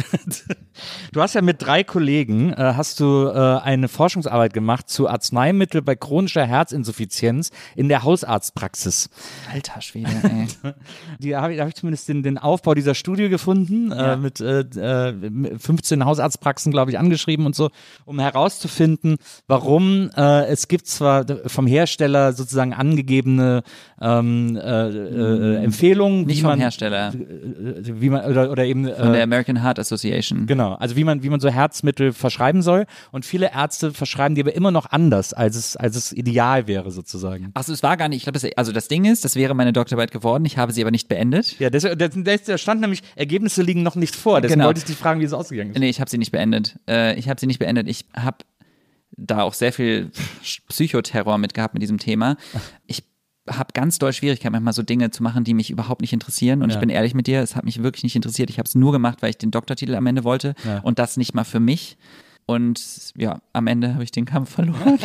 Du hast ja mit drei Kollegen, äh, hast du äh, eine Forschungsarbeit gemacht zu Arzneimittel bei chronischer Herzinsuffizienz in der Hausarztpraxis. Alter Schwede, ey. Die habe ich, da hab ich zumindest den, den Aufbau dieser Studie gefunden, Ja. äh, mit äh, fünfzehn Hausarztpraxen, glaube ich, angeschrieben und so, um herauszufinden, warum äh, es gibt zwar vom Hersteller sozusagen angegebene ähm, äh, äh, Empfehlungen, Nicht wie vom man, Hersteller, äh, wie man oder, oder eben von äh, der American Heart Association. Genau, also wie man, wie man so Herzmittel verschreiben soll. Und viele Ärzte verschreiben die aber immer noch anders, als es, als es ideal wäre, sozusagen. Achso, es war gar nicht, ich glaube, also das Ding ist, das wäre meine Doktorarbeit geworden, ich habe sie aber nicht beendet. Ja, das, das, da stand nämlich, Ergebnisse liegen noch nicht vor. Deswegen Genau. wollte ich dich fragen, wie es ausgegangen ist. Nee, ich habe sie nicht beendet. Äh, ich habe sie nicht beendet. Ich habe da auch sehr viel Psychoterror mitgehabt mit diesem Thema. Ich habe ganz doll Schwierigkeiten, manchmal so Dinge zu machen, die mich überhaupt nicht interessieren. Und Ja. ich bin ehrlich mit dir, es hat mich wirklich nicht interessiert. Ich habe es nur gemacht, weil ich den Doktortitel am Ende wollte Ja. und das nicht mal für mich. Und ja, am Ende habe ich den Kampf verloren.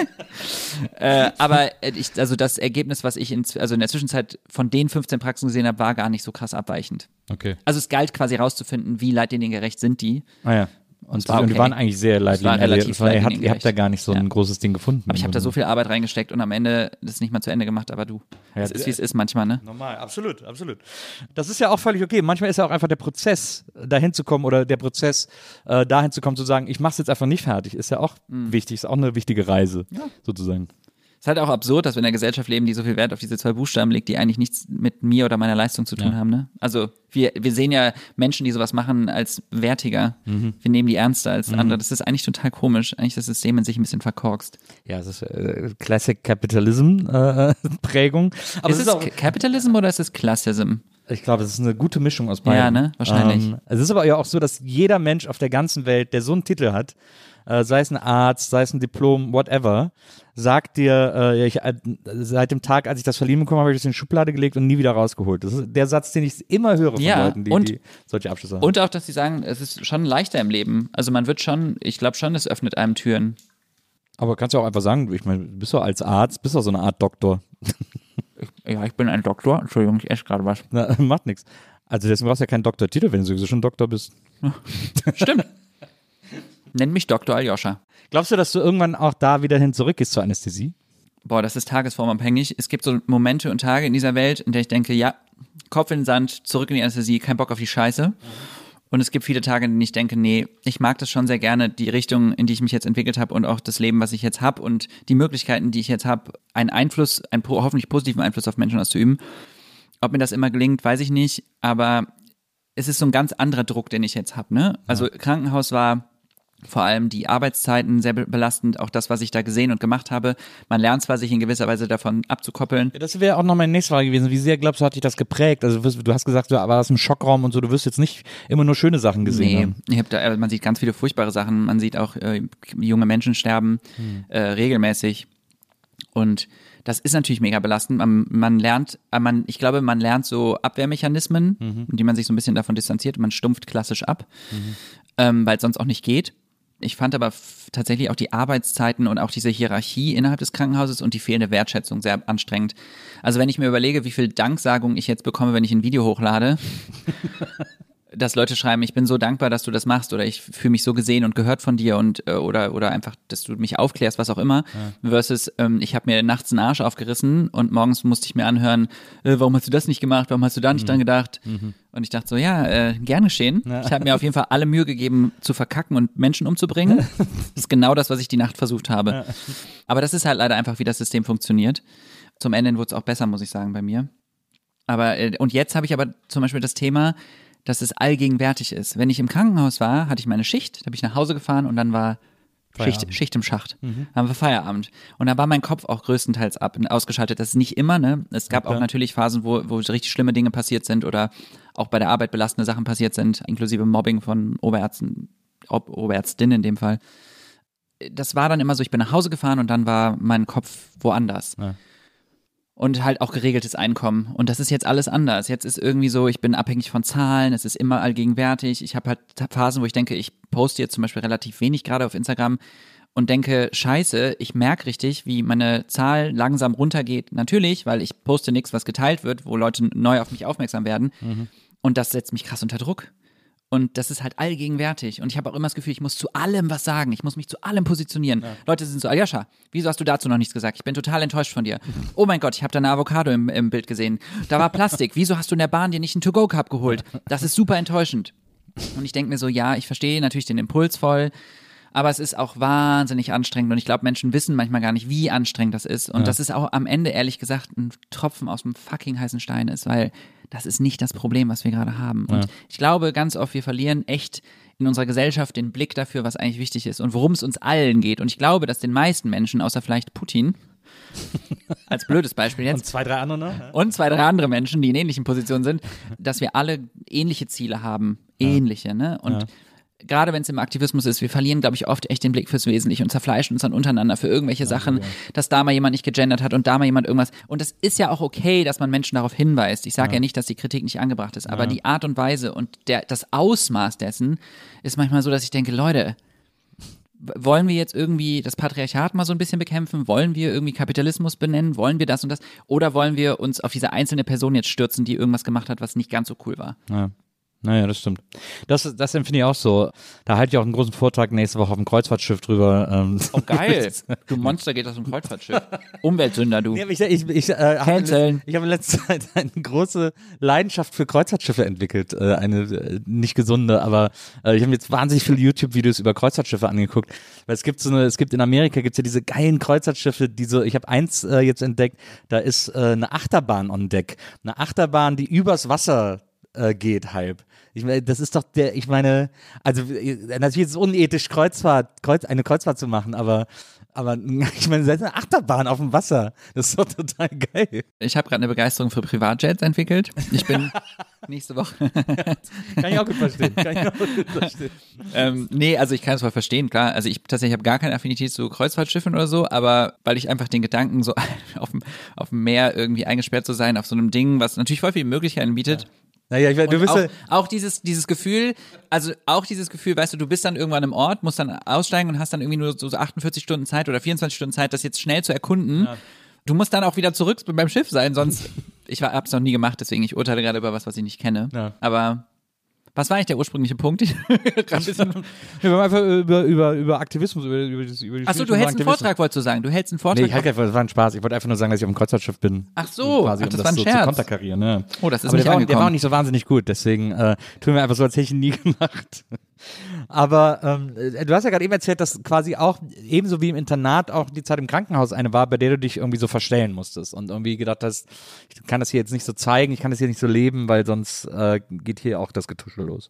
äh, aber ich, also das Ergebnis, was ich in, also in der Zwischenzeit von den fünfzehn Praxen gesehen habe, war gar nicht so krass abweichend. Okay. Also es galt quasi rauszufinden, wie leitlinien-gerecht sind die. Ah ja. Und, war und die okay. waren eigentlich sehr leidlich. war relativ ihr, habt, ihr habt leitliniengerecht. da gar nicht so ein Ja. großes Ding gefunden. Aber ich habe da so viel Arbeit reingesteckt und am Ende das nicht mal zu Ende gemacht, aber du, Ja, es ist, wie es ist manchmal, ne? Normal, absolut, absolut. Das ist ja auch völlig okay. Manchmal ist ja auch einfach der Prozess, dahin zu kommen oder der Prozess, äh, dahin zu kommen, zu sagen, ich mach's jetzt einfach nicht fertig, ist ja auch Mhm. wichtig, ist auch eine wichtige Reise, Ja. sozusagen. Es ist halt auch absurd, dass wir in einer Gesellschaft leben, die so viel Wert auf diese zwei Buchstaben legt, die eigentlich nichts mit mir oder meiner Leistung zu tun Ja. haben, ne? Also wir, wir sehen ja Menschen, die sowas machen, als wertiger. Mhm. Wir nehmen die ernster als andere. Das ist eigentlich total komisch. Eigentlich das System in sich ein bisschen verkorkst. Ja, es ist äh, Classic Capitalism äh, Prägung. Aber ist es es ist auch, Capitalism oder ist es Classism? Ich glaube, es ist eine gute Mischung aus beiden. Ja, ne? Wahrscheinlich. Ähm, es ist aber ja auch so, dass jeder Mensch auf der ganzen Welt, der so einen Titel hat, äh, sei es ein Arzt, sei es ein Diplom, whatever, sagt dir, äh, ich, äh, seit dem Tag, als ich das verliehen bekommen habe, habe ich das in die Schublade gelegt und nie wieder rausgeholt. Das ist der Satz, den ich immer höre von Ja, Leuten, die, und- die solche Abschlüsse haben. Und auch, dass sie sagen, es ist schon leichter im Leben. Also man wird schon, ich glaube schon, es öffnet einem Türen. Aber kannst du auch einfach sagen, ich meine, du bist doch als Arzt, bist doch so eine Art Doktor. Ja, ich bin ein Doktor. Entschuldigung, ich esse gerade was. Na, macht nichts. Also deswegen brauchst du ja keinen Doktortitel, wenn du sowieso schon Doktor bist. Stimmt. Nenn mich Doktor Aljoscha. Glaubst du, dass du irgendwann auch da wieder hin zurückgehst zur Anästhesie? Boah, das ist tagesformabhängig. Es gibt so Momente und Tage in dieser Welt, in der ich denke, ja, Kopf in den Sand, zurück in die Anästhesie, kein Bock auf die Scheiße. Und es gibt viele Tage, in denen ich denke, nee, ich mag das schon sehr gerne, die Richtung, in die ich mich jetzt entwickelt habe und auch das Leben, was ich jetzt habe und die Möglichkeiten, die ich jetzt habe, einen Einfluss, einen po- hoffentlich positiven Einfluss auf Menschen auszuüben. Ob mir das immer gelingt, weiß ich nicht, aber es ist so ein ganz anderer Druck, den ich jetzt habe, ne? Also Krankenhaus war vor allem die Arbeitszeiten sehr be- belastend, auch das, was ich da gesehen und gemacht habe. Man lernt zwar, sich in gewisser Weise davon abzukoppeln. Ja, das wäre auch noch meine nächste Frage gewesen. Wie sehr glaubst du, hat dich das geprägt? Also du wirst- du hast gesagt, du warst im Schockraum und so, du wirst jetzt nicht immer nur schöne Sachen gesehen Nee, haben. ich hab da, äh, man sieht ganz viele furchtbare Sachen. Man sieht auch äh, junge Menschen sterben äh, regelmäßig. Und das ist natürlich mega belastend. Man, man lernt, äh, man, ich glaube, man lernt so Abwehrmechanismen, Mhm. die man sich so ein bisschen davon distanziert. Man stumpft klassisch ab, ähm, weil es sonst auch nicht geht. Ich fand aber f- tatsächlich auch die Arbeitszeiten und auch diese Hierarchie innerhalb des Krankenhauses und die fehlende Wertschätzung sehr anstrengend. Also wenn ich mir überlege, wie viel Danksagung ich jetzt bekomme, wenn ich ein Video hochlade, dass Leute schreiben, ich bin so dankbar, dass du das machst oder ich fühle mich so gesehen und gehört von dir und äh, oder oder einfach, dass du mich aufklärst, was auch immer, versus ähm, ich habe mir nachts einen Arsch aufgerissen und morgens musste ich mir anhören, äh, warum hast du das nicht gemacht, warum hast du da nicht dran gedacht? Und ich dachte so, ja, äh, gern geschehen. Ich habe mir auf jeden Fall alle Mühe gegeben, zu verkacken und Menschen umzubringen. Das ist genau das, was ich die Nacht versucht habe. Aber das ist halt leider einfach, wie das System funktioniert. Zum Ende wurde es auch besser, muss ich sagen, bei mir. Aber äh, und jetzt habe ich aber zum Beispiel das Thema, dass es allgegenwärtig ist. Wenn ich im Krankenhaus war, hatte ich meine Schicht, da bin ich nach Hause gefahren und dann war Schicht, Schicht im Schacht. Dann haben wir Feierabend. Und da war mein Kopf auch größtenteils ab, ausgeschaltet. Das ist nicht immer, ne? Es gab Okay. auch natürlich Phasen, wo, wo richtig schlimme Dinge passiert sind oder auch bei der Arbeit belastende Sachen passiert sind, inklusive Mobbing von Oberärzten, Ob Oberärztinnen in dem Fall. Das war dann immer so, ich bin nach Hause gefahren und dann war mein Kopf woanders. Ja. Und halt auch geregeltes Einkommen. Und das ist jetzt alles anders. Jetzt ist irgendwie so, ich bin abhängig von Zahlen, es ist immer allgegenwärtig. Ich habe halt Phasen, wo ich denke, ich poste jetzt zum Beispiel relativ wenig gerade auf Instagram und denke, scheiße, ich merke richtig, wie meine Zahl langsam runtergeht. Natürlich, weil ich poste nichts, was geteilt wird, wo Leute neu auf mich aufmerksam werden. Und das setzt mich krass unter Druck. Und das ist halt allgegenwärtig. Und ich habe auch immer das Gefühl, ich muss zu allem was sagen. Ich muss mich zu allem positionieren. Leute sind so, Aljoscha, wieso hast du dazu noch nichts gesagt? Ich bin total enttäuscht von dir. Oh mein Gott, ich habe da eine Avocado im, im Bild gesehen. Da war Plastik. Wieso hast du in der Bahn dir nicht einen To-Go-Cup geholt? Das ist super enttäuschend. Und ich denke mir so, ja, ich verstehe natürlich den Impuls voll. Aber es ist auch wahnsinnig anstrengend und ich glaube, Menschen wissen manchmal gar nicht, wie anstrengend das ist. Und Ja. das ist auch am Ende, ehrlich gesagt, ein Tropfen aus dem fucking heißen Stein ist, weil das ist nicht das Problem, was wir gerade haben. Und Ja. ich glaube ganz oft, wir verlieren echt in unserer Gesellschaft den Blick dafür, was eigentlich wichtig ist und worum es uns allen geht. Und ich glaube, dass den meisten Menschen, außer vielleicht Putin, als blödes Beispiel jetzt, Und zwei, drei andere noch? und zwei, drei andere Menschen, die in ähnlichen Positionen sind, dass wir alle ähnliche Ziele haben. Ähnliche, ne? Und Ja. gerade wenn es im Aktivismus ist, wir verlieren, glaube ich, oft echt den Blick fürs Wesentliche und zerfleischen uns dann untereinander für irgendwelche Sachen, dass da mal jemand nicht gegendert hat und da mal jemand irgendwas. Und es ist ja auch okay, dass man Menschen darauf hinweist. Ich sage ja. ja nicht, dass die Kritik nicht angebracht ist, aber Ja. die Art und Weise und der, das Ausmaß dessen ist manchmal so, dass ich denke, Leute, wollen wir jetzt irgendwie das Patriarchat mal so ein bisschen bekämpfen? Wollen wir irgendwie Kapitalismus benennen? Wollen wir das und das? Oder wollen wir uns auf diese einzelne Person jetzt stürzen, die irgendwas gemacht hat, was nicht ganz so cool war? Ja. Naja, das stimmt. Das, das empfinde ich auch so. Da halte ich auch einen großen Vortrag nächste Woche auf dem Kreuzfahrtschiff drüber. Ähm, Oh, geil. Du Monster, geht aus dem Kreuzfahrtschiff. Umweltsünder, du. Ja, ich ich, ich, äh, habe Canceln. ich habe in letzter Zeit eine große Leidenschaft für Kreuzfahrtschiffe entwickelt. Äh, eine äh, nicht gesunde, aber äh, ich habe mir jetzt wahnsinnig viele YouTube-Videos über Kreuzfahrtschiffe angeguckt. Weil es gibt so eine, es gibt in Amerika gibt's ja diese geilen Kreuzfahrtschiffe, die so, ich habe eins äh, jetzt entdeckt, da ist äh, eine Achterbahn on Deck. Eine Achterbahn, die übers Wasser äh, geht halb. Ich meine, das ist doch der, ich meine, also natürlich ist es unethisch, Kreuzfahrt, Kreuz, eine Kreuzfahrt zu machen, aber, aber ich meine, selbst eine Achterbahn auf dem Wasser, das ist doch total geil. Ich habe gerade eine Begeisterung für Privatjets entwickelt. Ich bin nächste Woche. Kann ich auch gut verstehen. Kann ich auch gut verstehen. ähm, nee, also ich kann es voll verstehen, klar. Also ich tatsächlich habe gar keine Affinität zu Kreuzfahrtschiffen oder so, aber weil ich einfach den Gedanken, so auf dem, auf dem Meer irgendwie eingesperrt zu sein, auf so einem Ding, was natürlich voll viele Möglichkeiten bietet. Ja. Naja, ich, du und bist auch, ja auch dieses, dieses Gefühl, also auch dieses Gefühl, weißt du, du bist dann irgendwann im Ort, musst dann aussteigen und hast dann irgendwie nur so, so achtundvierzig Stunden Zeit oder vierundzwanzig Stunden Zeit, das jetzt schnell zu erkunden. Ja. Du musst dann auch wieder zurück beim Schiff sein, sonst, ich war, hab's noch nie gemacht, deswegen ich urteile gerade über was, was ich nicht kenne. Ja. Aber was war eigentlich der ursprüngliche Punkt? Ich ein bisschen wir haben einfach über, über, über Aktivismus, über, über, das, über die Achso, du hältst einen Vortrag, wolltest du sagen. Du hältst einen Vortrag. Nee, ich halt, das war ein Spaß. Ich wollte einfach nur sagen, dass ich auf dem Kreuzfahrtschiff bin. Ach so, quasi, ach, um das das war ein so Scherz. zu konterkarieren. Ne? Oh, das ist Aber nicht der war, angekommen. der war auch nicht so wahnsinnig gut, deswegen äh, tun wir einfach so, als hätte ich ihn nie gemacht. Aber ähm, du hast ja gerade eben erzählt, dass quasi auch, ebenso wie im Internat, auch die Zeit im Krankenhaus eine war, bei der du dich irgendwie so verstellen musstest und irgendwie gedacht hast, ich kann das hier jetzt nicht so zeigen, ich kann das hier nicht so leben, weil sonst äh, geht hier auch das Getuschel los.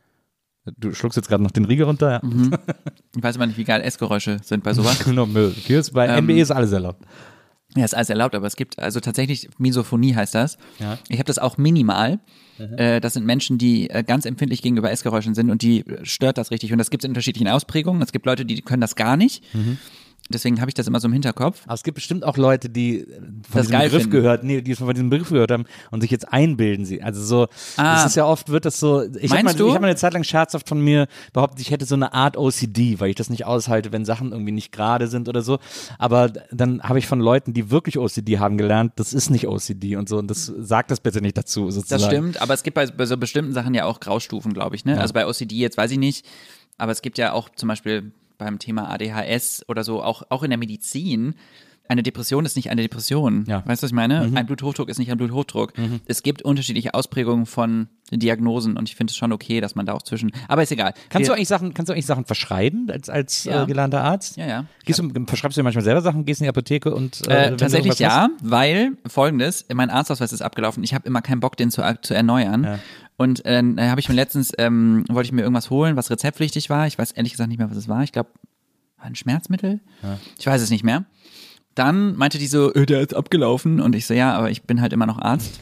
Du schluckst jetzt gerade noch den Riegel runter, ja. Mhm. Ich weiß immer nicht, wie geil Essgeräusche sind bei sowas. Genau, Müll. Hier ist bei Ähm, N B E ist alles erlaubt. Ja, ist alles erlaubt, aber es gibt also tatsächlich Misophonie heißt das. Ja. Ich habe das auch minimal. Äh, das sind Menschen, die äh, ganz empfindlich gegenüber Essgeräuschen sind und die äh, stört das richtig. Und das gibt es in unterschiedlichen Ausprägungen. Es gibt Leute, die können das gar nicht. Mhm. Deswegen habe ich das immer so im Hinterkopf. Aber es gibt bestimmt auch Leute, die von Das diesem geil Begriff finden. gehört, nee, die von diesem Begriff gehört haben und sich jetzt einbilden sie. Also so, Ah. das ist ja oft, wird das so, ich habe mal, Meinst du? ich hab mal eine Zeit lang scherzhaft von mir behauptet, ich hätte so eine Art O C D, weil ich das nicht aushalte, wenn Sachen irgendwie nicht gerade sind oder so. Aber dann habe ich von Leuten, die wirklich O C D haben, gelernt, das ist nicht O C D und so und das sagt das bitte nicht dazu, sozusagen. Das stimmt, aber es gibt bei, bei so bestimmten Sachen ja auch Graustufen, glaube ich. Ne? Ja. Also bei O C D jetzt weiß ich nicht, aber es gibt ja auch zum Beispiel beim Thema A D H S oder so, auch, auch in der Medizin, eine Depression ist nicht eine Depression. Ja. Weißt du, was ich meine? Mhm. Ein Bluthochdruck ist nicht ein Bluthochdruck. Es gibt unterschiedliche Ausprägungen von Diagnosen und ich finde es schon okay, dass man da auch zwischen, aber ist egal. Kannst du Wir- eigentlich Sachen, kannst du eigentlich Sachen verschreiben als, als Ja. äh, gelernter Arzt? Ja, ja. Gehst du, verschreibst du dir manchmal selber Sachen, gehst in die Apotheke und äh, Äh, wenn du tatsächlich irgendwas ja, weil folgendes, mein Arztausweis ist abgelaufen, ich habe immer keinen Bock, den zu, zu erneuern. Ja. Und äh, dann habe ich mir letztens, ähm, wollte ich mir irgendwas holen, was rezeptpflichtig war. Ich weiß ehrlich gesagt nicht mehr, was es war. Ich glaube, ein Schmerzmittel? Ja. Ich weiß es nicht mehr. Dann meinte die so, äh, der ist abgelaufen. Und ich so, ja, aber ich bin halt immer noch Arzt.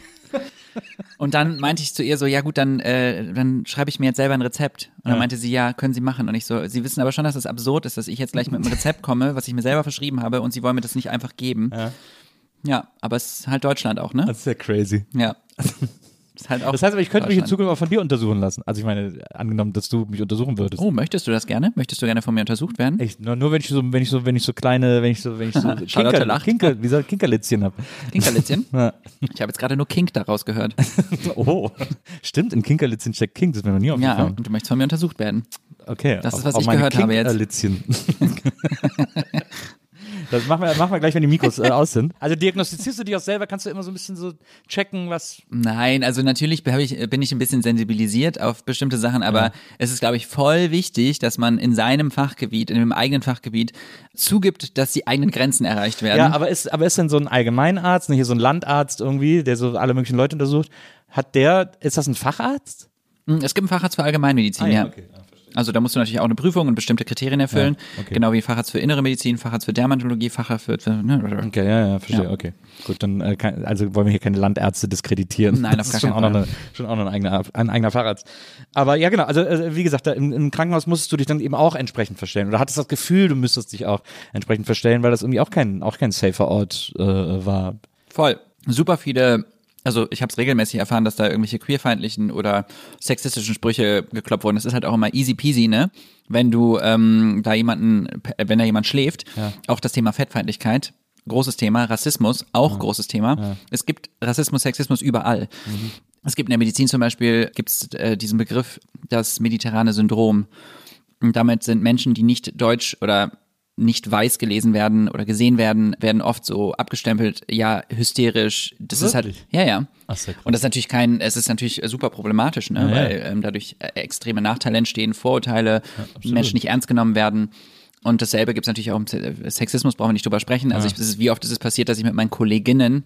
Und dann meinte ich zu ihr so, ja gut, dann, äh, dann schreibe ich mir jetzt selber ein Rezept. Und dann Ja. meinte sie, ja, können Sie machen. Und ich so, Sie wissen aber schon, dass es absurd ist, dass ich jetzt gleich mit einem Rezept komme, was ich mir selber verschrieben habe und Sie wollen mir das nicht einfach geben. Ja. Ja, aber es ist halt Deutschland auch, ne? Das ist ja crazy. Ja. Ist halt auch Das heißt aber, ich könnte mich in Deutschland. Zukunft auch von dir untersuchen lassen. Also ich meine, angenommen, dass du mich untersuchen würdest. Oh, möchtest du das gerne? Möchtest du gerne von mir untersucht werden? Echt, nur, nur wenn ich so, wenn ich so, wenn ich so kleine, wenn ich so, wenn ich so Charlotte Kinker, lacht. Kinker, wie soll Kinkerlitzchen habe. Kinkerlitzchen? Ja. Ich habe jetzt gerade nur Kink daraus gehört. Oh, stimmt, in Kinkerlitzchen steckt Kink, das ist mir noch nie Ja, aufgefallen. und du möchtest von mir untersucht werden. Okay, Das ist, auf- was auf ich meine gehört habe jetzt. Kinkerlitzchen. Das machen wir, machen wir gleich, wenn die Mikros äh, aus sind. Also diagnostizierst du dich auch selber, kannst du immer so ein bisschen so checken, was. Nein, also natürlich hab ich, bin ich ein bisschen sensibilisiert auf bestimmte Sachen, aber Ja. es ist, glaube ich, voll wichtig, dass man in seinem Fachgebiet, in dem eigenen Fachgebiet zugibt, dass die eigenen Grenzen erreicht werden. Ja, aber ist, aber ist denn so ein Allgemeinarzt, nicht hier so ein Landarzt irgendwie, der so alle möglichen Leute untersucht, hat der, ist das ein Facharzt? Es gibt einen Facharzt für Allgemeinmedizin, ja. Ah, okay. Ah, verstehe. Also da musst du natürlich auch eine Prüfung und bestimmte Kriterien erfüllen, Ja, okay. genau wie Facharzt für Innere Medizin, Facharzt für Dermatologie, Facharzt für... für ne, Okay, ja, ja, verstehe, Ja. okay. Gut, dann äh, kann, also wollen wir hier keine Landärzte diskreditieren. Nein, das auf ist gar schon keinen auch noch Fall. eine, schon auch noch ein eigener, ein eigener Facharzt. Aber ja, genau, also äh, wie gesagt, da im, im Krankenhaus musstest du dich dann eben auch entsprechend verstellen. Oder hattest das Gefühl, du müsstest dich auch entsprechend verstellen, weil das irgendwie auch kein, auch kein safer Ort äh, war. Voll. Super viele, also ich habe es regelmäßig erfahren, dass da irgendwelche queerfeindlichen oder sexistischen Sprüche geklopft wurden. Das ist halt auch immer easy peasy, ne? Wenn du ähm, da jemanden, wenn da jemand schläft, Ja. auch das Thema Fettfeindlichkeit, großes Thema, Rassismus, auch großes Thema. Ja. Es gibt Rassismus, Sexismus überall. Mhm. Es gibt in der Medizin zum Beispiel, gibt es äh, diesen Begriff, das mediterrane Syndrom. Und damit sind Menschen, die nicht deutsch oder nicht weiß gelesen werden oder gesehen werden, werden oft so abgestempelt, ja, hysterisch. Das Wirklich? ist halt, ja, ja. Ach, sehr krass. Und das ist natürlich kein, es ist natürlich super problematisch, ne, Ja, ja. weil ähm, dadurch äh, extreme Nachteile entstehen, Vorurteile, absolut. Menschen nicht ernst genommen werden. Und dasselbe gibt es natürlich auch im Se- Sexismus, brauchen wir nicht drüber sprechen. Also Ja. ich, es ist, wie oft ist es passiert, dass ich mit meinen Kolleginnen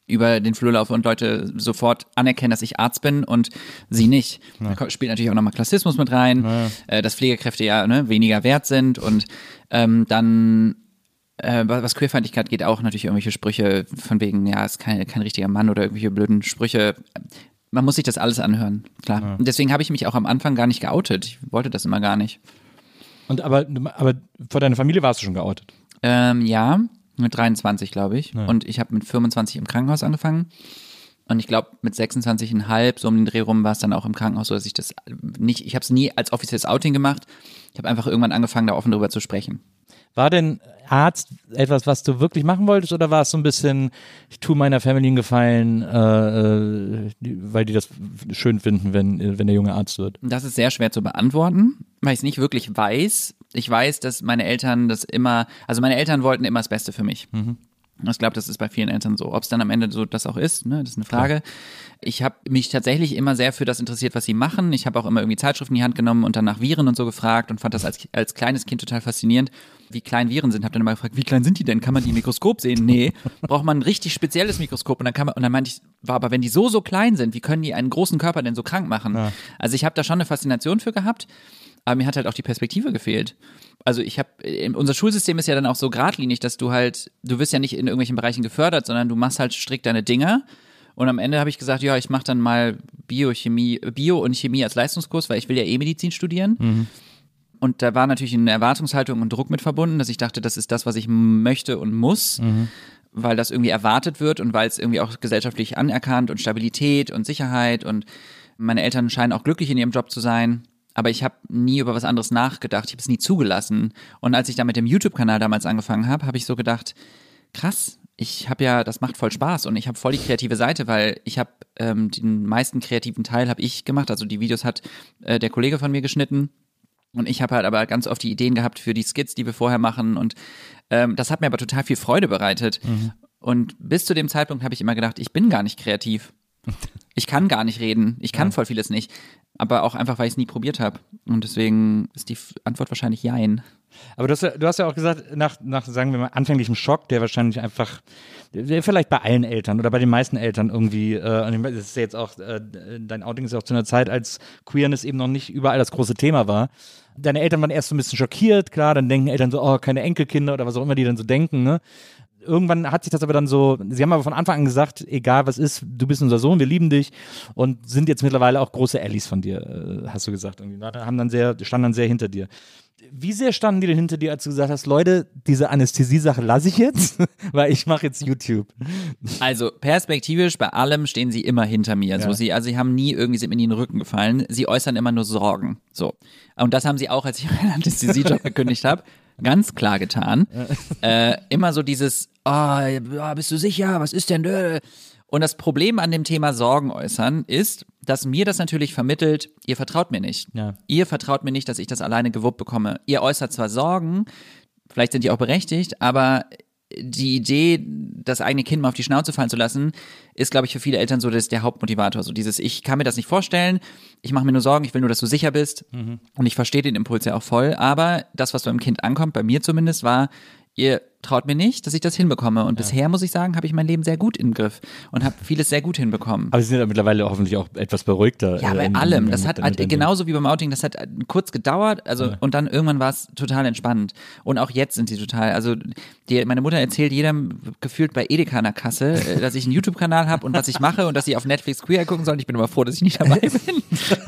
über den Flur laufe und Leute sofort anerkennen, dass ich Arzt bin und sie nicht. Ja. Da spielt natürlich auch nochmal Klassismus mit rein, ja. äh, dass Pflegekräfte ja ne, weniger wert sind und ähm, dann äh, was Queerfeindlichkeit geht, auch natürlich irgendwelche Sprüche von wegen, ja, ist kein, kein richtiger Mann oder irgendwelche blöden Sprüche. Man muss sich das alles anhören, klar. Ja. Und deswegen habe ich mich auch am Anfang gar nicht geoutet. Ich wollte das immer gar nicht. Und aber, aber vor deiner Familie warst du schon geoutet? Ähm, ja. Mit dreiundzwanzig, glaube ich. Ja. Und ich habe mit fünfundzwanzig im Krankenhaus angefangen. Und ich glaube, mit sechsundzwanzig Komma fünf, so um den Dreh rum, war es dann auch im Krankenhaus so, dass ich das nicht, ich habe es nie als offizielles Outing gemacht. Ich habe einfach irgendwann angefangen, da offen drüber zu sprechen. War denn Arzt etwas, was du wirklich machen wolltest, oder war es so ein bisschen, ich tue meiner Familie einen Gefallen, äh, weil die das schön finden, wenn, wenn der Junge Arzt wird? Das ist sehr schwer zu beantworten, weil ich es nicht wirklich weiß. Ich weiß, dass meine Eltern das immer, also meine Eltern wollten immer das Beste für mich. Mhm. Ich glaube, das ist bei vielen Eltern so. Ob es dann am Ende so das auch ist, ne, das ist eine Frage. Klar. Ich habe mich tatsächlich immer sehr für das interessiert, was sie machen. Ich habe auch immer irgendwie Zeitschriften in die Hand genommen und dann nach Viren und so gefragt und fand das als, als kleines Kind total faszinierend, wie klein Viren sind. Habe dann immer gefragt, wie klein sind die denn? Kann man die im Mikroskop sehen? Nee, braucht man ein richtig spezielles Mikroskop. Und dann kann man, und dann meinte ich, war aber wenn die so, so klein sind, wie können die einen großen Körper denn so krank machen? Ja. Also ich habe da schon eine Faszination für gehabt, aber mir hat halt auch die Perspektive gefehlt. Also ich habe, unser Schulsystem ist ja dann auch so geradlinig, dass du halt, du wirst ja nicht in irgendwelchen Bereichen gefördert, sondern du machst halt strikt deine Dinger. Und am Ende habe ich gesagt, ja, ich mache dann mal Biochemie, Bio und Chemie als Leistungskurs, weil ich will ja eh Medizin studieren. Mhm. Und da war natürlich eine Erwartungshaltung und Druck mit verbunden, dass ich dachte, das ist das, was ich möchte und muss, mhm. weil das irgendwie erwartet wird und weil es irgendwie auch gesellschaftlich anerkannt und Stabilität und Sicherheit und meine Eltern scheinen auch glücklich in ihrem Job zu sein. Aber ich habe nie über was anderes nachgedacht, ich habe es nie zugelassen. Und als ich da mit dem YouTube-Kanal damals angefangen habe, habe ich so gedacht, krass, ich habe ja, das macht voll Spaß und ich habe voll die kreative Seite, weil ich habe ähm, den meisten kreativen Teil habe ich gemacht, also die Videos hat äh, der Kollege von mir geschnitten und ich habe halt aber ganz oft die Ideen gehabt für die Skits, die wir vorher machen und ähm, das hat mir aber total viel Freude bereitet. Mhm. Und bis zu dem Zeitpunkt habe ich immer gedacht, ich bin gar nicht kreativ. Ich kann gar nicht reden, ich kann ja. voll vieles nicht, aber auch einfach, weil ich es nie probiert habe und deswegen ist die Antwort wahrscheinlich Jein. Aber du hast, ja, du hast ja auch gesagt, nach, nach, sagen wir mal, anfänglichem Schock, der wahrscheinlich einfach, der vielleicht bei allen Eltern oder bei den meisten Eltern irgendwie, äh, und das ist ja jetzt auch, äh, dein Outing ist ja auch zu einer Zeit, als Queerness eben noch nicht überall das große Thema war. Deine Eltern waren erst so ein bisschen schockiert, klar, dann denken Eltern so, oh, keine Enkelkinder oder was auch immer die dann so denken, ne? Irgendwann hat sich das aber dann so, sie haben aber von Anfang an gesagt, egal was ist, du bist unser Sohn, wir lieben dich und sind jetzt mittlerweile auch große Allies von dir, hast du gesagt. Irgendwie. Haben dann sehr, standen dann sehr hinter dir. Wie sehr standen die denn hinter dir, als du gesagt hast, Leute, diese Anästhesie-Sache lasse ich jetzt, weil ich mache jetzt YouTube? Also perspektivisch bei allem stehen sie immer hinter mir. Ja. So, sie, also sie haben nie irgendwie, sind mir nie in den Rücken gefallen. Sie äußern immer nur Sorgen. So. Und das haben sie auch, als ich meinen Anästhesiejob gekündigt habe, ganz klar getan. Ja. Äh, immer so dieses, oh, bist du sicher, was ist denn? Und das Problem an dem Thema Sorgen äußern ist, dass mir das natürlich vermittelt, ihr vertraut mir nicht. Ja. Ihr vertraut mir nicht, dass ich das alleine gewuppt bekomme. Ihr äußert zwar Sorgen, vielleicht sind die auch berechtigt, aber die Idee, das eigene Kind mal auf die Schnauze fallen zu lassen, ist, glaube ich, für viele Eltern so das ist der Hauptmotivator. So dieses, ich kann mir das nicht vorstellen, ich mache mir nur Sorgen, ich will nur, dass du sicher bist. Mhm. Und ich verstehe den Impuls ja auch voll. Aber das, was beim Kind ankommt, bei mir zumindest, war, ihr traut mir nicht, dass ich das hinbekomme. Und ja. bisher, muss ich sagen, habe ich mein Leben sehr gut im Griff und habe vieles sehr gut hinbekommen. Aber Sie sind ja mittlerweile hoffentlich auch etwas beruhigter. Ja, bei in, allem. In, das hat halt, genauso wie beim Outing, das hat kurz gedauert, also ja. und dann irgendwann war es total entspannt. Und auch jetzt sind sie total, also die, meine Mutter erzählt jedem gefühlt bei Edeka an der Kasse, dass ich einen YouTube-Kanal habe und was ich mache und dass sie auf Netflix Queer gucken sollen. Ich bin immer froh, dass ich nicht dabei bin.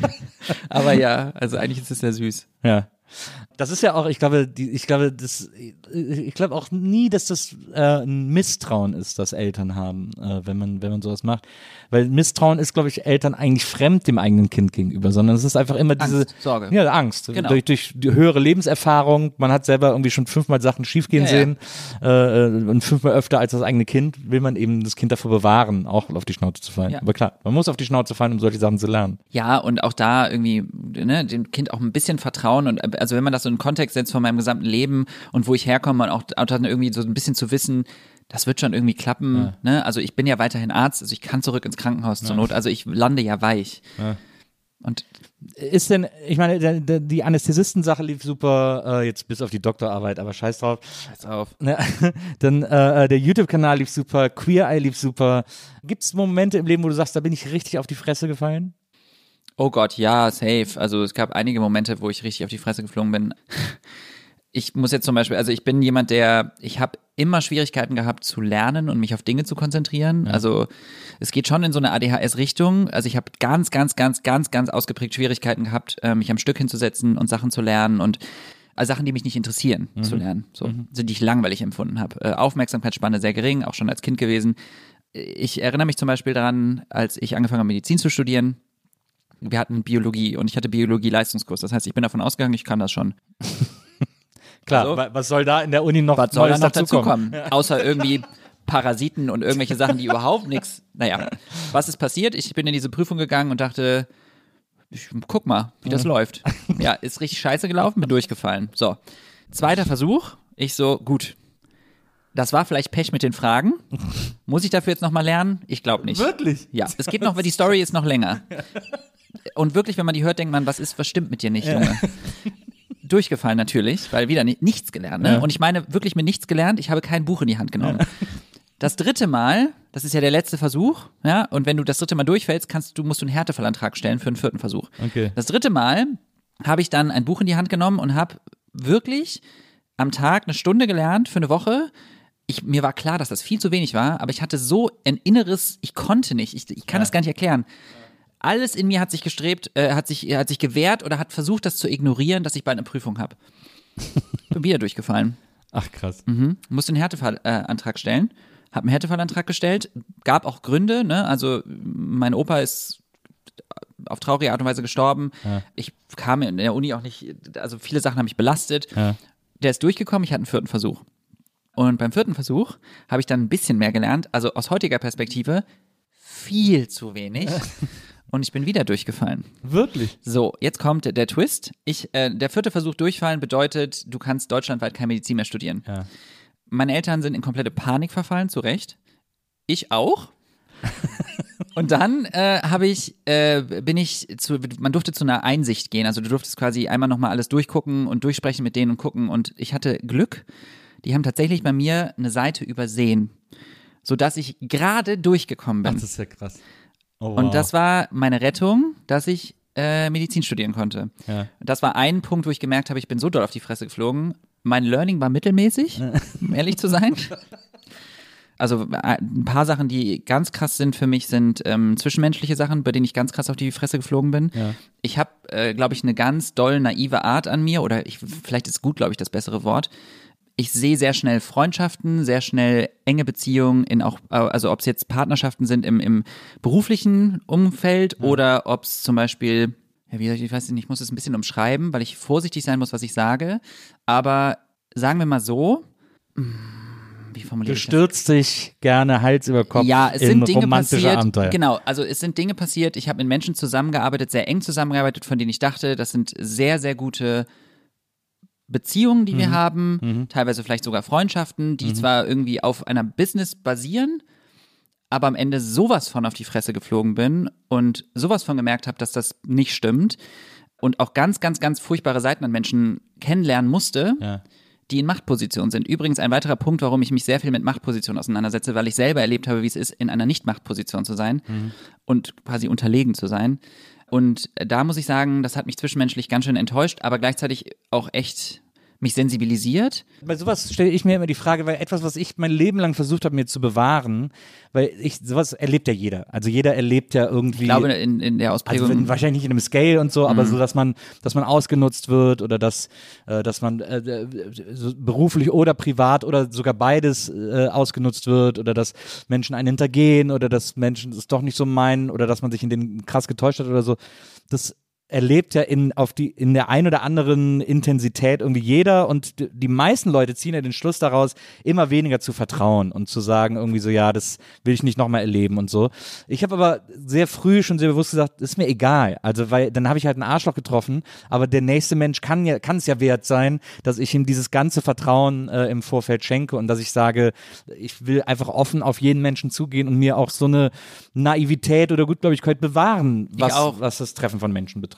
Aber ja, also eigentlich ist es sehr süß. Ja. Das ist ja auch, ich glaube, die, ich glaube, das, ich glaube auch nie, dass das äh, ein Misstrauen ist, das Eltern haben, äh, wenn man, wenn man sowas macht. Weil Misstrauen ist, glaube ich, Eltern eigentlich fremd dem eigenen Kind gegenüber, sondern es ist einfach immer diese Angst, Sorge. Ja, Angst. Genau. Durch, durch die höhere Lebenserfahrung, man hat selber irgendwie schon fünfmal Sachen schiefgehen ja, sehen ja. Äh, und fünfmal öfter als das eigene Kind, will man eben das Kind davor bewahren, auch auf die Schnauze zu fallen. Ja. Aber klar, man muss auf die Schnauze fallen, um solche Sachen zu lernen. Ja, und auch da irgendwie, ne, dem Kind auch ein bisschen vertrauen und also wenn man das so in den Kontext setzt von meinem gesamten Leben und wo ich herkomme und auch, auch dann irgendwie so ein bisschen zu wissen, das wird schon irgendwie klappen, ja. ne? Also ich bin ja weiterhin Arzt, also ich kann zurück ins Krankenhaus ja. zur Not, also ich lande ja weich. Ja. Und Ist denn, ich meine, der, der, die Anästhesisten-Sache lief super, äh, jetzt bis auf die Doktorarbeit, aber scheiß drauf. Scheiß auf. Ne, dann äh, der YouTube-Kanal lief super, Queer Eye lief super. Gibt es Momente im Leben, wo du sagst, da bin ich richtig auf die Fresse gefallen? Oh Gott, ja, safe. Also es gab einige Momente, wo ich richtig auf die Fresse geflogen bin. Ich muss jetzt zum Beispiel, also ich bin jemand, der, ich habe immer Schwierigkeiten gehabt zu lernen und mich auf Dinge zu konzentrieren. Ja. Also es geht schon in so eine A D H S-Richtung. Also ich habe ganz, ganz, ganz, ganz, ganz ausgeprägt Schwierigkeiten gehabt, äh, mich am Stück hinzusetzen und Sachen zu lernen und also Sachen, die mich nicht interessieren, mhm. zu lernen. So, mhm. also die ich langweilig empfunden habe. Äh, Aufmerksamkeitsspanne sehr gering, auch schon als Kind gewesen. Ich erinnere mich zum Beispiel daran, als ich angefangen habe, Medizin zu studieren. Wir hatten Biologie und ich hatte Biologie-Leistungskurs. Das heißt, ich bin davon ausgegangen, ich kann das schon. Klar, also, was soll da in der Uni noch was soll da noch dazukommen? dazukommen? Außer irgendwie Parasiten und irgendwelche Sachen, die überhaupt nichts. Naja, was ist passiert? Ich bin in diese Prüfung gegangen und dachte, ich, guck mal, wie das mhm. läuft. Ja, ist richtig scheiße gelaufen, bin durchgefallen. So, zweiter Versuch. Ich so, gut. Das war vielleicht Pech mit den Fragen. Muss ich dafür jetzt nochmal lernen? Ich glaube nicht. Wirklich? Ja, es geht noch, weil die Story ist noch länger. Und wirklich, wenn man die hört, denkt man, was ist, was stimmt mit dir nicht, Junge? Durchgefallen natürlich, weil wieder nicht, nichts gelernt. Ne? Ja. Und ich meine wirklich mit nichts gelernt, ich habe kein Buch in die Hand genommen. Ja. Das dritte Mal, das ist ja der letzte Versuch, ja, und wenn du das dritte Mal durchfällst, kannst du, musst du einen Härtefallantrag stellen für einen vierten Versuch. Okay. Das dritte Mal habe ich dann ein Buch in die Hand genommen und habe wirklich am Tag eine Stunde gelernt für eine Woche. Ich, mir war klar, dass das viel zu wenig war, aber ich hatte so ein inneres, ich konnte nicht, ich, ich kann ja. das gar nicht erklären. Alles in mir hat sich gestrebt, äh, hat sich, hat sich gewehrt oder hat versucht, das zu ignorieren, dass ich bald eine Prüfung habe. Bin wieder durchgefallen. Ach krass. Mhm. Musste einen Härtefallantrag äh, stellen. Hab einen Härtefallantrag gestellt. Gab auch Gründe, ne? Also mein Opa ist auf traurige Art und Weise gestorben. Ja. Ich kam in der Uni auch nicht, also viele Sachen haben mich belastet. Ja. Der ist durchgekommen, ich hatte einen vierten Versuch. Und beim vierten Versuch habe ich dann ein bisschen mehr gelernt. Also aus heutiger Perspektive viel zu wenig. Und ich bin wieder durchgefallen. Wirklich? So, jetzt kommt der Twist. Ich, äh, der vierte Versuch durchfallen bedeutet, du kannst deutschlandweit keine Medizin mehr studieren. Ja. Meine Eltern sind in komplette Panik verfallen, zu Recht. Ich auch. Und dann äh, habe ich, äh, bin ich zu, man durfte zu einer Einsicht gehen. Also du durftest quasi einmal nochmal alles durchgucken und durchsprechen mit denen und gucken. Und ich hatte Glück. Die haben tatsächlich bei mir eine Seite übersehen, sodass ich gerade durchgekommen bin. Ach, das ist ja krass. Oh, wow. Und das war meine Rettung, dass ich äh, Medizin studieren konnte. Ja. Das war ein Punkt, wo ich gemerkt habe, ich bin so doll auf die Fresse geflogen. Mein Learning war mittelmäßig, um ehrlich zu sein. Also ein paar Sachen, die ganz krass sind für mich, sind ähm, zwischenmenschliche Sachen, bei denen ich ganz krass auf die Fresse geflogen bin. Ja. Ich habe, äh, glaube ich, eine ganz doll naive Art an mir, oder ich, vielleicht ist gut, glaube ich, das bessere Wort. Ich sehe sehr schnell Freundschaften, sehr schnell enge Beziehungen in auch, also ob es jetzt Partnerschaften sind im, im beruflichen Umfeld ja. oder ob es zum Beispiel, ja, wie, ich weiß nicht, ich muss es ein bisschen umschreiben, weil ich vorsichtig sein muss, was ich sage. Aber sagen wir mal so, wie formuliere ich das? Du stürzt dich gerne Hals über Kopf ja, es in sind Dinge romantische passiert, Abenteuer. Genau, also es sind Dinge passiert, ich habe mit Menschen zusammengearbeitet, sehr eng zusammengearbeitet, von denen ich dachte, das sind sehr, sehr gute Beziehungen, die mhm. wir haben, mhm. teilweise vielleicht sogar Freundschaften, die mhm. zwar irgendwie auf einer Business basieren, aber am Ende sowas von auf die Fresse geflogen bin und sowas von gemerkt habe, dass das nicht stimmt und auch ganz, ganz, ganz furchtbare Seiten an Menschen kennenlernen musste, ja. die in Machtpositionen sind. Übrigens ein weiterer Punkt, warum ich mich sehr viel mit Machtpositionen auseinandersetze, weil ich selber erlebt habe, wie es ist, in einer Nicht-Machtposition zu sein mhm. und quasi unterlegen zu sein. Und da muss ich sagen, das hat mich zwischenmenschlich ganz schön enttäuscht, aber gleichzeitig auch echt mich sensibilisiert. Bei sowas stelle ich mir immer die Frage, weil etwas, was ich mein Leben lang versucht habe, mir zu bewahren, weil ich, sowas erlebt ja jeder. Also jeder erlebt ja irgendwie. Ich glaube, in, in der Ausprägung. Also wahrscheinlich nicht in einem Scale und so, mhm. aber so, dass man, dass man ausgenutzt wird oder dass, äh, dass man äh, so beruflich oder privat oder sogar beides äh, ausgenutzt wird oder dass Menschen einen hintergehen oder dass Menschen es doch nicht so meinen oder dass man sich in denen krass getäuscht hat oder so. Das erlebt ja in, auf die, in der ein oder anderen Intensität irgendwie jeder und die, die meisten Leute ziehen ja den Schluss daraus, immer weniger zu vertrauen und zu sagen irgendwie so, ja, das will ich nicht nochmal erleben und so. Ich habe aber sehr früh schon sehr bewusst gesagt, ist mir egal, also weil dann habe ich halt einen Arschloch getroffen, aber der nächste Mensch kann ja, kann es ja wert sein, dass ich ihm dieses ganze Vertrauen äh, im Vorfeld schenke und dass ich sage, ich will einfach offen auf jeden Menschen zugehen und mir auch so eine Naivität oder Gutgläubigkeit bewahren, was, was das Treffen von Menschen betrifft.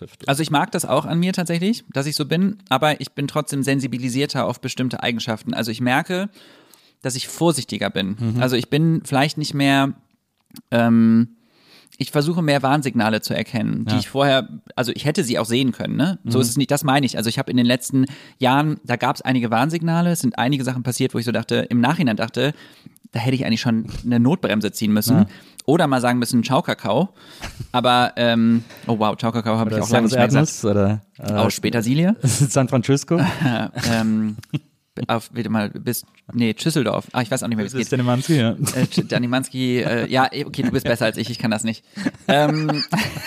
trifft. Also ich mag das auch an mir tatsächlich, dass ich so bin, aber ich bin trotzdem sensibilisierter auf bestimmte Eigenschaften. Also ich merke, dass ich vorsichtiger bin. Mhm. Also ich bin vielleicht nicht mehr, ähm, ich versuche mehr Warnsignale zu erkennen, die ja. ich vorher, also ich hätte sie auch sehen können, ne? So mhm. ist es nicht, das meine ich. Also ich habe in den letzten Jahren, da gab es einige Warnsignale, es sind einige Sachen passiert, wo ich so dachte, im Nachhinein dachte, da hätte ich eigentlich schon eine Notbremse ziehen müssen. Ja. Oder mal sagen müssen, Ciao Kakao. Aber, ähm, oh wow, Ciao Kakao habe ich auch lange nicht mehr gesagt. Oder, äh, Aus Petersilie. San Francisco. ähm, auf, bitte mal, bis, nee, Düsseldorf. Ah, ich weiß auch nicht mehr, wie es geht. Das ist Danimanski, ja. Äh, Danimanski, äh, ja, okay, du bist besser als ich, ich kann das nicht. Ähm,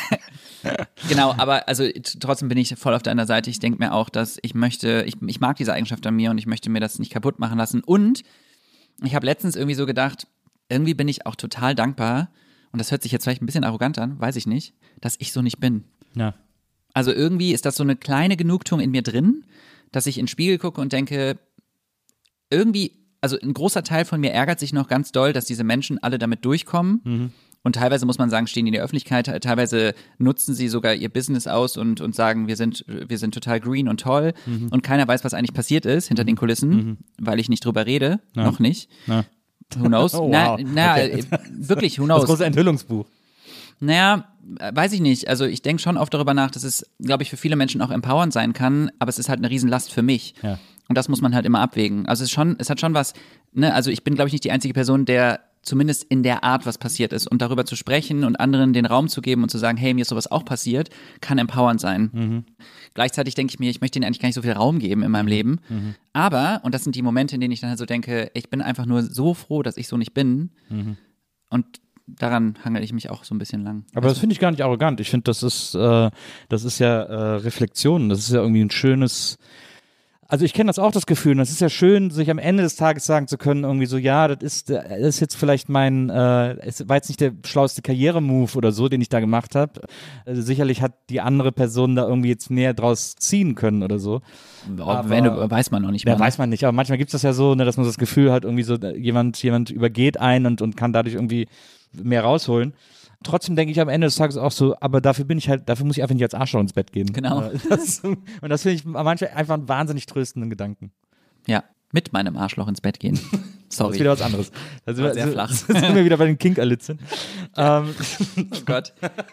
genau, aber also trotzdem bin ich voll auf deiner Seite. Ich denke mir auch, dass ich möchte, ich, ich mag diese Eigenschaft an mir und ich möchte mir das nicht kaputt machen lassen. Und ich habe letztens irgendwie so gedacht, irgendwie bin ich auch total dankbar, und das hört sich jetzt vielleicht ein bisschen arrogant an, weiß ich nicht, dass ich so nicht bin. Ja. Also irgendwie ist das so eine kleine Genugtuung in mir drin, dass ich in den Spiegel gucke und denke, irgendwie, also ein großer Teil von mir ärgert sich noch ganz doll, dass diese Menschen alle damit durchkommen. Mhm. Und teilweise muss man sagen, stehen die in der Öffentlichkeit, teilweise nutzen sie sogar ihr Business aus und, und sagen, wir sind, wir sind total green und toll. Mhm. Und keiner weiß, was eigentlich passiert ist hinter den Kulissen, mhm. weil ich nicht drüber rede, ja. noch nicht. Ja. Who knows? Oh, na, wow. na okay. wirklich, who knows? Das große Enthüllungsbuch. Naja, weiß ich nicht. Also ich denke schon oft darüber nach, dass es, glaube ich, für viele Menschen auch empowernd sein kann, aber es ist halt eine Riesenlast für mich. Ja. Und das muss man halt immer abwägen. Also es ist schon, es hat schon was, ne, also ich bin, glaube ich, nicht die einzige Person, der zumindest in der Art was passiert ist. Und darüber zu sprechen und anderen den Raum zu geben und zu sagen, hey, mir ist sowas auch passiert, kann empowernd sein. Mhm. Gleichzeitig denke ich mir, ich möchte ihnen eigentlich gar nicht so viel Raum geben in meinem Leben. Mhm. Aber, und das sind die Momente, in denen ich dann halt so denke, ich bin einfach nur so froh, dass ich so nicht bin. Mhm. Und daran hangel ich mich auch so ein bisschen lang. Aber also, das finde ich gar nicht arrogant. Ich finde, das ist, äh, das ist ja äh, Reflexion. Das ist ja irgendwie ein schönes. Also ich kenne das auch, das Gefühl, und es ist ja schön, sich am Ende des Tages sagen zu können, irgendwie so, ja, das ist, das ist jetzt vielleicht mein, äh, es war jetzt nicht der schlauste Karrieremove oder so, den ich da gemacht habe. Also sicherlich hat die andere Person da irgendwie jetzt mehr draus ziehen können oder so. Aber, wenn, weiß man noch nicht mehr. Ja, ne? weiß man nicht, aber manchmal gibt es das ja so, ne, dass man das Gefühl hat, irgendwie so, jemand, jemand übergeht einen und, und kann dadurch irgendwie mehr rausholen. Trotzdem denke ich am Ende des Tages auch so, aber dafür bin ich halt, dafür muss ich einfach nicht als Arschloch ins Bett gehen. Genau. Das, und das finde ich manchmal einfach einen wahnsinnig tröstenden Gedanken. Ja, mit meinem Arschloch ins Bett gehen. Sorry. Das ist wieder was anderes. Das war sehr flach. Jetzt sind wir wieder bei den Kinkerlitzen. ähm. Oh Gott.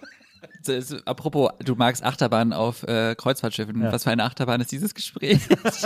Apropos, du magst Achterbahnen auf äh, Kreuzfahrtschiffen. Ja. Was für eine Achterbahn ist dieses Gespräch?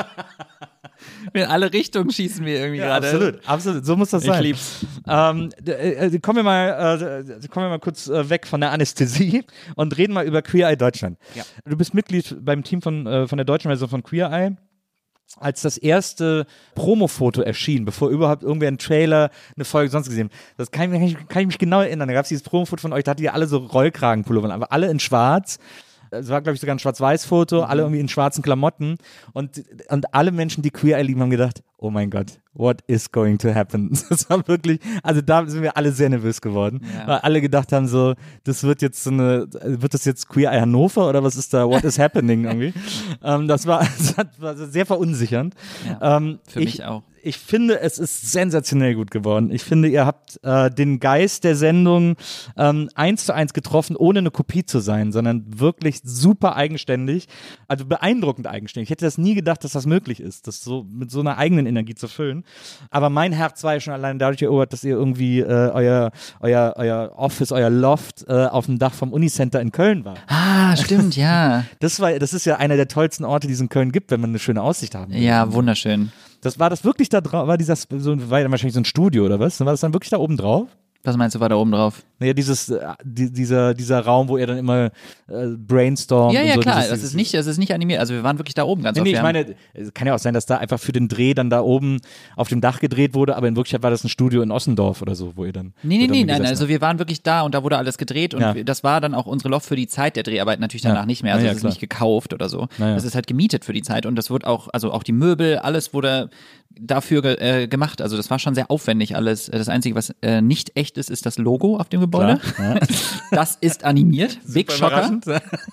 In alle Richtungen schießen wir irgendwie ja, gerade. Absolut, absolut. So muss das sein. Ich lieb's. Ähm, äh, kommen wir mal, äh, kommen wir mal kurz äh, weg von der Anästhesie und reden mal über Queer Eye Deutschland. Ja. Du bist Mitglied beim Team von, äh, von der deutschen Version von Queer Eye. Als das erste Promo-Foto erschien, bevor überhaupt irgendwer einen Trailer, eine Folge sonst gesehen hat. Das kann ich, kann ich mich genau erinnern. Da gab es dieses Promo-Foto von euch, da hattet ihr alle so Rollkragenpullover, aber alle in schwarz. Es war, glaube ich, sogar ein Schwarz-Weiß-Foto, alle irgendwie in schwarzen Klamotten. Und, und alle Menschen, die Queer Eye lieben, haben gedacht, oh mein Gott, what is going to happen? Das war wirklich, also da sind wir alle sehr nervös geworden. Ja. Weil alle gedacht haben so, das wird jetzt so eine, wird das jetzt Queer Eye Hannover oder was ist da, what is happening irgendwie? ähm, das, war, das war sehr verunsichernd. Ja, ähm, für ich, mich auch. Ich finde, es ist sensationell gut geworden. Ich finde, ihr habt äh, den Geist der Sendung ähm, eins zu eins getroffen, ohne eine Kopie zu sein, sondern wirklich super eigenständig, also beeindruckend eigenständig. Ich hätte das nie gedacht, dass das möglich ist, das so mit so einer eigenen Energie zu füllen. Aber mein Herz war ja schon allein dadurch erobert, dass ihr irgendwie äh, euer, euer, euer Office, euer Loft äh, auf dem Dach vom Unicenter in Köln war. Ah, stimmt, ja. Das war, das ist ja einer der tollsten Orte, die es in Köln gibt, wenn man eine schöne Aussicht haben will. Ja, wunderschön. Das war das wirklich da drauf, war dieses, so, war ja wahrscheinlich so ein Studio oder was? War das dann wirklich da oben drauf? Was meinst du, war da oben drauf? Naja, dieses, äh, die, dieser, dieser Raum, wo ihr dann immer äh, brainstormt. Ja, ja, und so, klar, dieses, das ist nicht, das ist nicht animiert, also wir waren wirklich da oben ganz nee, oft. Nee, ich meine, es kann ja auch sein, dass da einfach für den Dreh dann da oben auf dem Dach gedreht wurde, aber in Wirklichkeit war das ein Studio in Ossendorf oder so, wo ihr dann... Nee, nee, nee, nein, also wir waren wirklich da und da wurde alles gedreht und ja. das war dann auch unsere Loft für die Zeit der Dreharbeit, natürlich danach ja. nicht mehr, also ja, das ist klar. nicht gekauft oder so. Ja. Das ist halt gemietet für die Zeit und das wird auch, also auch die Möbel, alles wurde dafür ge äh, gemacht, also das war schon sehr aufwendig alles. Das Einzige, was äh, nicht echt ist, ist das Logo auf dem Gebäude. Ja. Das ist animiert. Big Shocker.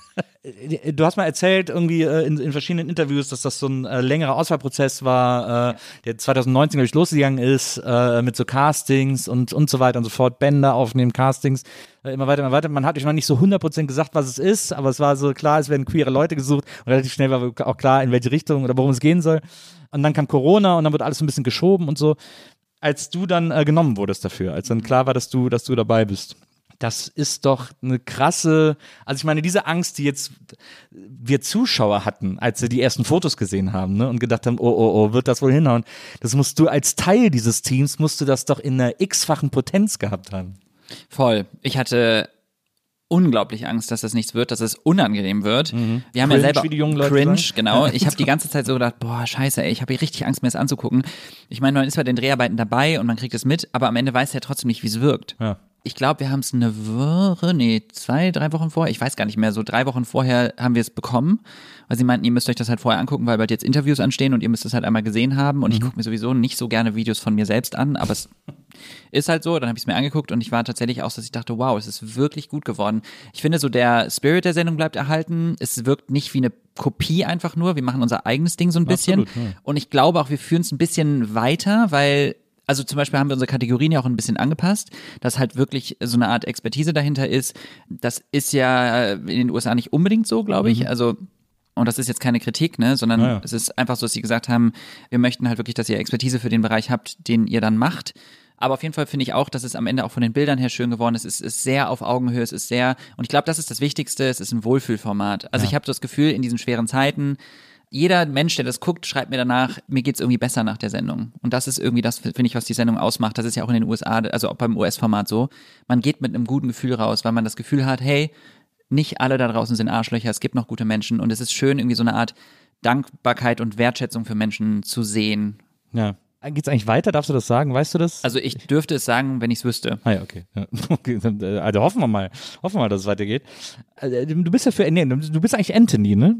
Du hast mal erzählt, irgendwie äh, in, in verschiedenen Interviews, dass das so ein äh, längerer Auswahlprozess war, äh, ja. der zwanzig neunzehn, glaube ich, losgegangen ist, äh, mit so Castings und, und so weiter und so fort, Bänder aufnehmen, Castings, äh, immer weiter, immer weiter. Man hat euch noch nicht so hundert Prozent gesagt, was es ist, aber es war so klar, es werden queere Leute gesucht und relativ schnell war auch klar, in welche Richtung oder worum es gehen soll. Und dann kam Corona und dann wurde alles so ein bisschen geschoben und so. Als du dann äh, genommen wurdest dafür, als dann klar war, dass du, dass du dabei bist. Das ist doch eine krasse, also ich meine, diese Angst, die jetzt wir Zuschauer hatten, als wir die ersten Fotos gesehen haben, ne, und gedacht haben, oh, oh, oh, wird das wohl hinhauen? Das musst du als Teil dieses Teams, musst du das doch in einer x-fachen Potenz gehabt haben. Voll. Ich hatte unglaublich Angst, dass das nichts wird, dass es unangenehm wird. Mhm. Wir haben Cringe, ja selber wie die jungen Leute Cringe, sagen. genau. Ich habe die ganze Zeit so gedacht, boah, scheiße, ey, ich habe hier richtig Angst, mir das anzugucken. Ich meine, man ist bei den Dreharbeiten dabei und man kriegt es mit, aber am Ende weiß ja trotzdem nicht, wie es wirkt. Ja. Ich glaube, wir haben es eine Woche, nee, zwei, drei Wochen vorher, ich weiß gar nicht mehr, so drei Wochen vorher haben wir es bekommen, weil sie meinten, ihr müsst euch das halt vorher angucken, weil bald jetzt Interviews anstehen und ihr müsst es halt einmal gesehen haben und mhm. ich gucke mir sowieso nicht so gerne Videos von mir selbst an, aber es ist halt so, dann habe ich es mir angeguckt und ich war tatsächlich auch, dass ich dachte, wow, es ist wirklich gut geworden. Ich finde so, der Spirit der Sendung bleibt erhalten, es wirkt nicht wie eine Kopie einfach nur, wir machen unser eigenes Ding so ein bisschen. Absolut, ja. Und ich glaube auch, wir führen es ein bisschen weiter, weil also zum Beispiel haben wir unsere Kategorien ja auch ein bisschen angepasst, dass halt wirklich so eine Art Expertise dahinter ist. Das ist ja in den U S A nicht unbedingt so, glaube ich. Mhm. Also, und das ist jetzt keine Kritik, ne, sondern ja, ja. es ist einfach so, dass sie gesagt haben, wir möchten halt wirklich, dass ihr Expertise für den Bereich habt, den ihr dann macht. Aber auf jeden Fall finde ich auch, dass es am Ende auch von den Bildern her schön geworden ist. Es ist sehr auf Augenhöhe, es ist sehr, und ich glaube, das ist das Wichtigste, es ist ein Wohlfühlformat. Also ja. ich habe das Gefühl, in diesen schweren Zeiten, jeder Mensch, der das guckt, schreibt mir danach, mir geht's irgendwie besser nach der Sendung. Und das ist irgendwie das, finde ich, was die Sendung ausmacht. Das ist ja auch in den U S A, also auch beim U S-Format so. Man geht mit einem guten Gefühl raus, weil man das Gefühl hat, hey, nicht alle da draußen sind Arschlöcher, es gibt noch gute Menschen. Und es ist schön, irgendwie so eine Art Dankbarkeit und Wertschätzung für Menschen zu sehen. Ja. Geht's eigentlich weiter? Darfst du das sagen? Weißt du das? Also ich dürfte es sagen, wenn ich es wüsste. Ah ja, okay. Ja. okay. Also hoffen wir mal. Hoffen wir mal, dass es weitergeht. Du bist ja für, nee, du bist eigentlich Anthony, ne?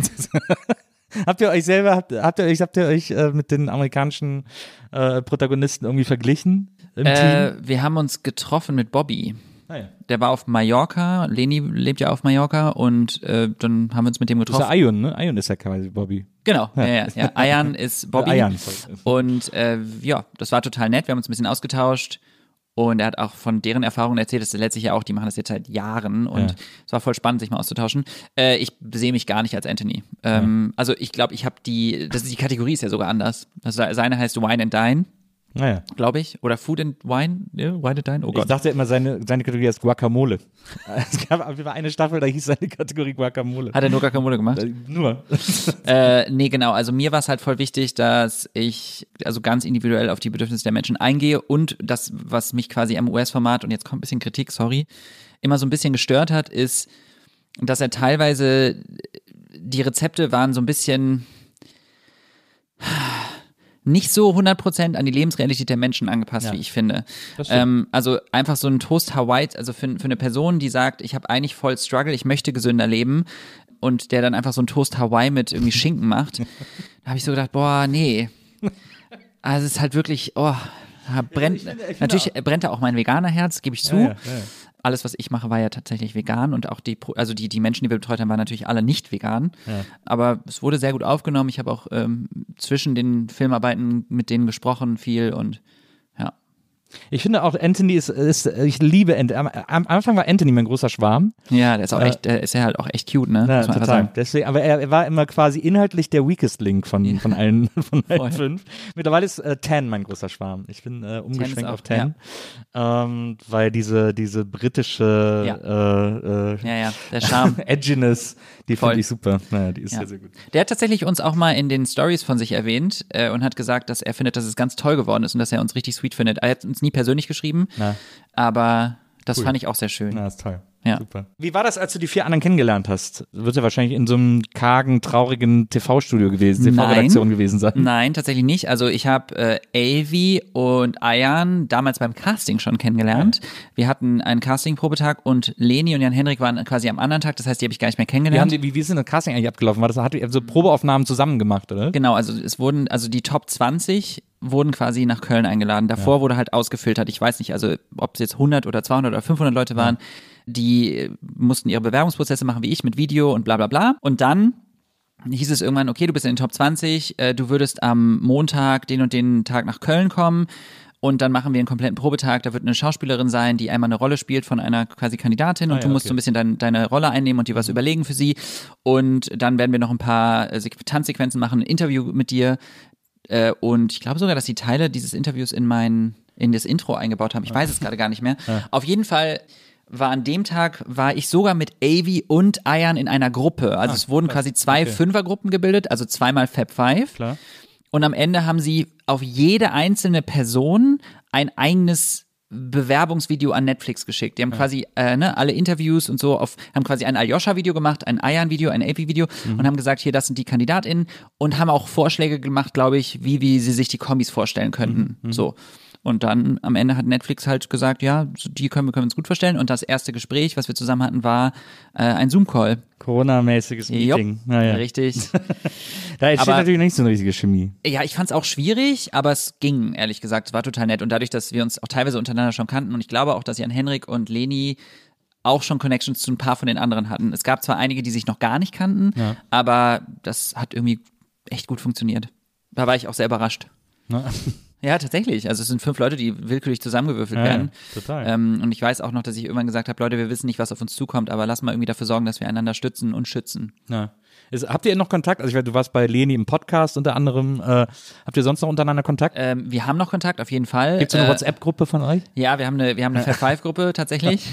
Habt ihr euch selber, habt, habt ihr euch, habt ihr euch äh, mit den amerikanischen äh, Protagonisten irgendwie verglichen im äh, Team? Wir haben uns getroffen mit Bobby. Ah, ja. Der war auf Mallorca, Leni lebt ja auf Mallorca und äh, dann haben wir uns mit dem getroffen. Das ist ja Ayun, ne? Ayun ist ja quasi Bobby. Genau, ja, ja, ja. Ayan ist Bobby. Ayan. Und äh, ja, das war total nett, wir haben uns ein bisschen ausgetauscht. Und er hat auch von deren Erfahrungen erzählt, das ist letztlich ja auch, die machen das jetzt seit Jahren und ja. es war voll spannend, sich mal auszutauschen. Äh, ich sehe mich gar nicht als Anthony. Ähm, ja. Also ich glaube, ich habe die, das ist, die Kategorie ist ja sogar anders. Also seine heißt Wine and Dine, naja. glaube ich. Oder Food and Wine, ja, Wine and Dine, oh Gott. Ich dachte immer, seine, seine Kategorie heißt Guacamole. Es gab auf jeden Fall eine Staffel, da hieß seine Kategorie Guacamole. Hat er nur Guacamole gemacht? Äh, nur. äh, nee, genau. Also mir war es halt voll wichtig, dass ich also ganz individuell auf die Bedürfnisse der Menschen eingehe und das, was mich quasi am U S-Format, und jetzt kommt ein bisschen Kritik, sorry, immer so ein bisschen gestört hat, ist, dass er teilweise, die Rezepte waren so ein bisschen nicht so hundert Prozent an die Lebensrealität der Menschen angepasst, ja. wie ich finde. Ähm, also einfach so ein Toast Hawaii, also für, für eine Person, die sagt, ich habe eigentlich voll Struggle, ich möchte gesünder leben und der dann einfach so ein Toast Hawaii mit irgendwie Schinken macht, da habe ich so gedacht, boah, nee. Also es ist halt wirklich, oh, brennt, ich finde, ich finde natürlich auch. brennt da auch mein Veganerherz, gebe ich zu. Ja, ja, ja. Alles, was ich mache, war ja tatsächlich vegan und auch die, also die, die Menschen, die wir betreut haben, waren natürlich alle nicht vegan. Ja. Aber es wurde sehr gut aufgenommen. Ich habe auch ähm, zwischen den Filmarbeiten mit denen gesprochen viel und ja. Ich finde auch, Anthony ist, ist ich liebe Anthony. Am, am Anfang war Anthony mein großer Schwarm. Ja, der ist auch äh, echt, der ist ja halt auch echt cute, ne? Ja, total. Deswegen, aber er, er war immer quasi inhaltlich der weakest Link von, ja. von allen, von allen fünf. Mittlerweile ist äh, Tan mein großer Schwarm. Ich bin äh, umgeschwenkt auf Tan. Ja. Ähm, weil diese, diese britische ja. Äh, äh, ja, ja, der Charme. Edginess, die finde ich super. Naja, die ist ja. sehr, sehr gut. Der hat tatsächlich uns auch mal in den Stories von sich erwähnt äh, und hat gesagt, dass er findet, dass es ganz toll geworden ist und dass er uns richtig sweet findet. Er hat uns nie persönlich geschrieben, Na. aber das cool. fand ich auch sehr schön. Na, ist toll. Ja. Super. Wie war das, als du die vier anderen kennengelernt hast? Wird ja wahrscheinlich in so einem kargen, traurigen T V-Studio gewesen, T V-Redaktion gewesen sein. Nein, tatsächlich nicht. Also ich habe äh, Avi und Ayan damals beim Casting schon kennengelernt. Ja. Wir hatten einen Casting-Probetag und Leni und Jan-Henrik waren quasi am anderen Tag. Das heißt, die habe ich gar nicht mehr kennengelernt. Wie, haben die, wie, wie ist denn das Casting eigentlich abgelaufen? War das, hat ihr so Probeaufnahmen zusammen gemacht, oder? Genau, also es wurden, also die Top zwanzig wurden quasi nach Köln eingeladen. Davor ja. wurde halt ausgefiltert. Ich weiß nicht, also ob es jetzt hundert oder zweihundert oder fünfhundert Leute waren. Ja. die mussten ihre Bewerbungsprozesse machen wie ich mit Video und bla bla bla. Und dann hieß es irgendwann, okay, du bist in den Top zwanzig, äh, du würdest am Montag den und den Tag nach Köln kommen. Und dann machen wir einen kompletten Probetag, da wird eine Schauspielerin sein, die einmal eine Rolle spielt von einer quasi Kandidatin und ah, ja, du musst okay. so ein bisschen dein, deine Rolle einnehmen und dir was überlegen für sie. Und dann werden wir noch ein paar äh, Tanzsequenzen machen, ein Interview mit dir. Äh, und ich glaube sogar, dass die Teile dieses Interviews in mein, in das Intro eingebaut haben. Ich weiß es gerade gar nicht mehr. Ja. Auf jeden Fall war an dem Tag, war ich sogar mit Avi und Ayan in einer Gruppe. Also ah, es wurden quasi zwei okay. Fünfergruppen gebildet, also zweimal Fab Five. Klar. Und am Ende haben sie auf jede einzelne Person ein eigenes Bewerbungsvideo an Netflix geschickt. Die haben ja. quasi äh, ne, alle Interviews und so, auf, haben quasi ein Aljoscha-Video gemacht, ein Ayan-Video, ein A P-Video mhm. und haben gesagt, hier, das sind die KandidatInnen und haben auch Vorschläge gemacht, glaube ich, wie, wie sie sich die Kombis vorstellen könnten. Mhm. So. Und dann am Ende hat Netflix halt gesagt, ja, die können wir, können wir uns gut vorstellen. Und das erste Gespräch, was wir zusammen hatten, war äh, ein Zoom-Call. Corona-mäßiges Meeting. Naja. Richtig. Da entsteht aber natürlich nicht so eine riesige Chemie. Ja, ich fand es auch schwierig, aber es ging, ehrlich gesagt. Es war total nett. Und dadurch, dass wir uns auch teilweise untereinander schon kannten und ich glaube auch, dass Jan Henrik und Leni auch schon Connections zu ein paar von den anderen hatten. Es gab zwar einige, die sich noch gar nicht kannten, ja. aber das hat irgendwie echt gut funktioniert. Da war ich auch sehr überrascht. Na. Ja, tatsächlich. Also es sind fünf Leute, die willkürlich zusammengewürfelt ja, werden. Total. Ähm, und ich weiß auch noch, dass ich irgendwann gesagt habe, Leute, wir wissen nicht, was auf uns zukommt, aber lass mal irgendwie dafür sorgen, dass wir einander stützen und schützen. Ja. Ist, habt ihr noch Kontakt? Also ich weiß, du warst bei Leni im Podcast unter anderem. Äh, habt ihr sonst noch untereinander Kontakt? Ähm, wir haben noch Kontakt, auf jeden Fall. Gibt es eine äh, WhatsApp-Gruppe von euch? Ja, wir haben eine, wir haben eine Fab Five-Gruppe tatsächlich.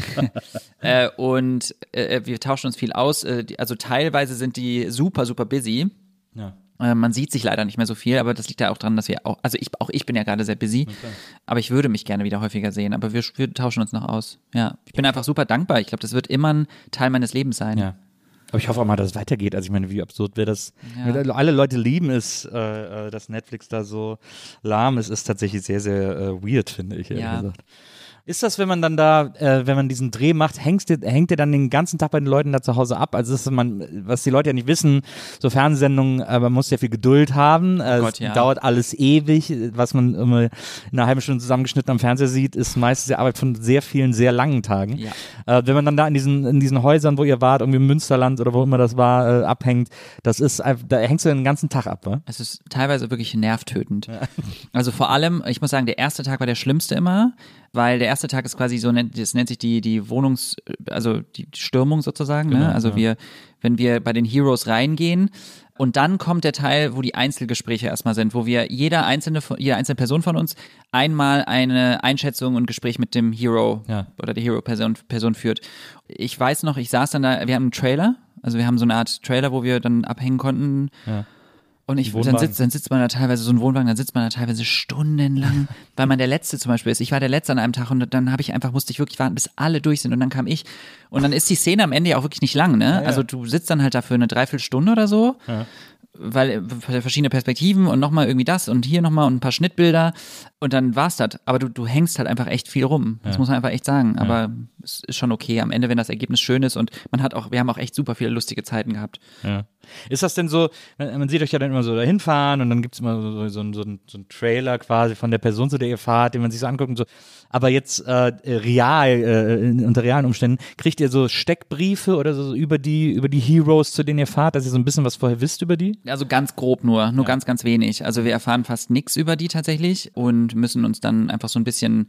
äh, und äh, wir tauschen uns viel aus. Äh, die, also teilweise sind die super, super busy. Ja. Man sieht sich leider nicht mehr so viel, aber das liegt ja auch daran, dass wir auch, also ich, auch ich bin ja gerade sehr busy, okay. aber ich würde mich gerne wieder häufiger sehen, aber wir, wir tauschen uns noch aus. Ja, ich bin einfach super dankbar. Ich glaube, das wird immer ein Teil meines Lebens sein. Ja. Aber ich hoffe auch mal, dass es weitergeht. Also ich meine, wie absurd wäre das. Ja. Alle Leute lieben es, äh, dass Netflix da so lahm ist, ist tatsächlich sehr, sehr äh, weird, finde ich, ehrlich ja. gesagt. Ist das, wenn man dann da, äh, wenn man diesen Dreh macht, hängst du, hängt ihr dann den ganzen Tag bei den Leuten da zu Hause ab? Also das ist man, was die Leute ja nicht wissen, so Fernsehsendungen, äh, man muss sehr viel Geduld haben, äh, oh Gott, es ja. dauert alles ewig, was man immer in einer halben Stunde zusammengeschnitten am Fernseher sieht, ist meistens die Arbeit von sehr vielen, sehr langen Tagen. Ja. Äh, wenn man dann da in diesen, in diesen Häusern, wo ihr wart, irgendwie im Münsterland oder wo immer das war, äh, abhängt, das ist, da hängst du den ganzen Tag ab, wa? Es ist teilweise wirklich nervtötend. Ja. Also vor allem, ich muss sagen, der erste Tag war der schlimmste immer, weil der erste Tag ist quasi so, das nennt sich die, die Wohnungs-, also die Stürmung sozusagen, genau, ne? Also ja. wir, wenn wir bei den Heroes reingehen und dann kommt der Teil, wo die Einzelgespräche erstmal sind, wo wir jeder einzelne, jede einzelne Person von uns einmal eine Einschätzung und Gespräch mit dem Hero ja. oder der Hero-Person Person führt. Ich weiß noch, ich saß dann da, wir haben einen Trailer, also wir haben so eine Art Trailer, wo wir dann abhängen konnten. Ja. Und ich, dann, sitzt, dann sitzt man da teilweise, so ein Wohnwagen, dann sitzt man da teilweise stundenlang, weil man der Letzte zum Beispiel ist. Ich war der Letzte an einem Tag und dann habe ich einfach, musste ich wirklich warten, bis alle durch sind und dann kam ich. Und dann ist die Szene am Ende ja auch wirklich nicht lang, ne? Ja, ja. Also du sitzt dann halt da für eine Dreiviertelstunde oder so, ja. weil verschiedene Perspektiven und nochmal irgendwie das und hier nochmal und ein paar Schnittbilder und dann war's das. Aber du, du hängst halt einfach echt viel rum. Das ja. muss man einfach echt sagen. Aber ja. es ist schon okay am Ende, wenn das Ergebnis schön ist und man hat auch, wir haben auch echt super viele lustige Zeiten gehabt. Ja. Ist das denn so, man sieht euch ja dann immer so dahin fahren und dann gibt's immer so, so, so, so, ein, so ein Trailer quasi von der Person, zu der ihr fahrt, den man sich so anguckt und so. Aber jetzt äh, real, äh, unter realen Umständen, kriegt ihr so Steckbriefe oder so über die, über die Heroes, zu denen ihr fahrt, dass ihr so ein bisschen was vorher wisst über die? Also ganz grob nur, nur ja. ganz, ganz wenig. Also wir erfahren fast nichts über die tatsächlich und müssen uns dann einfach so ein bisschen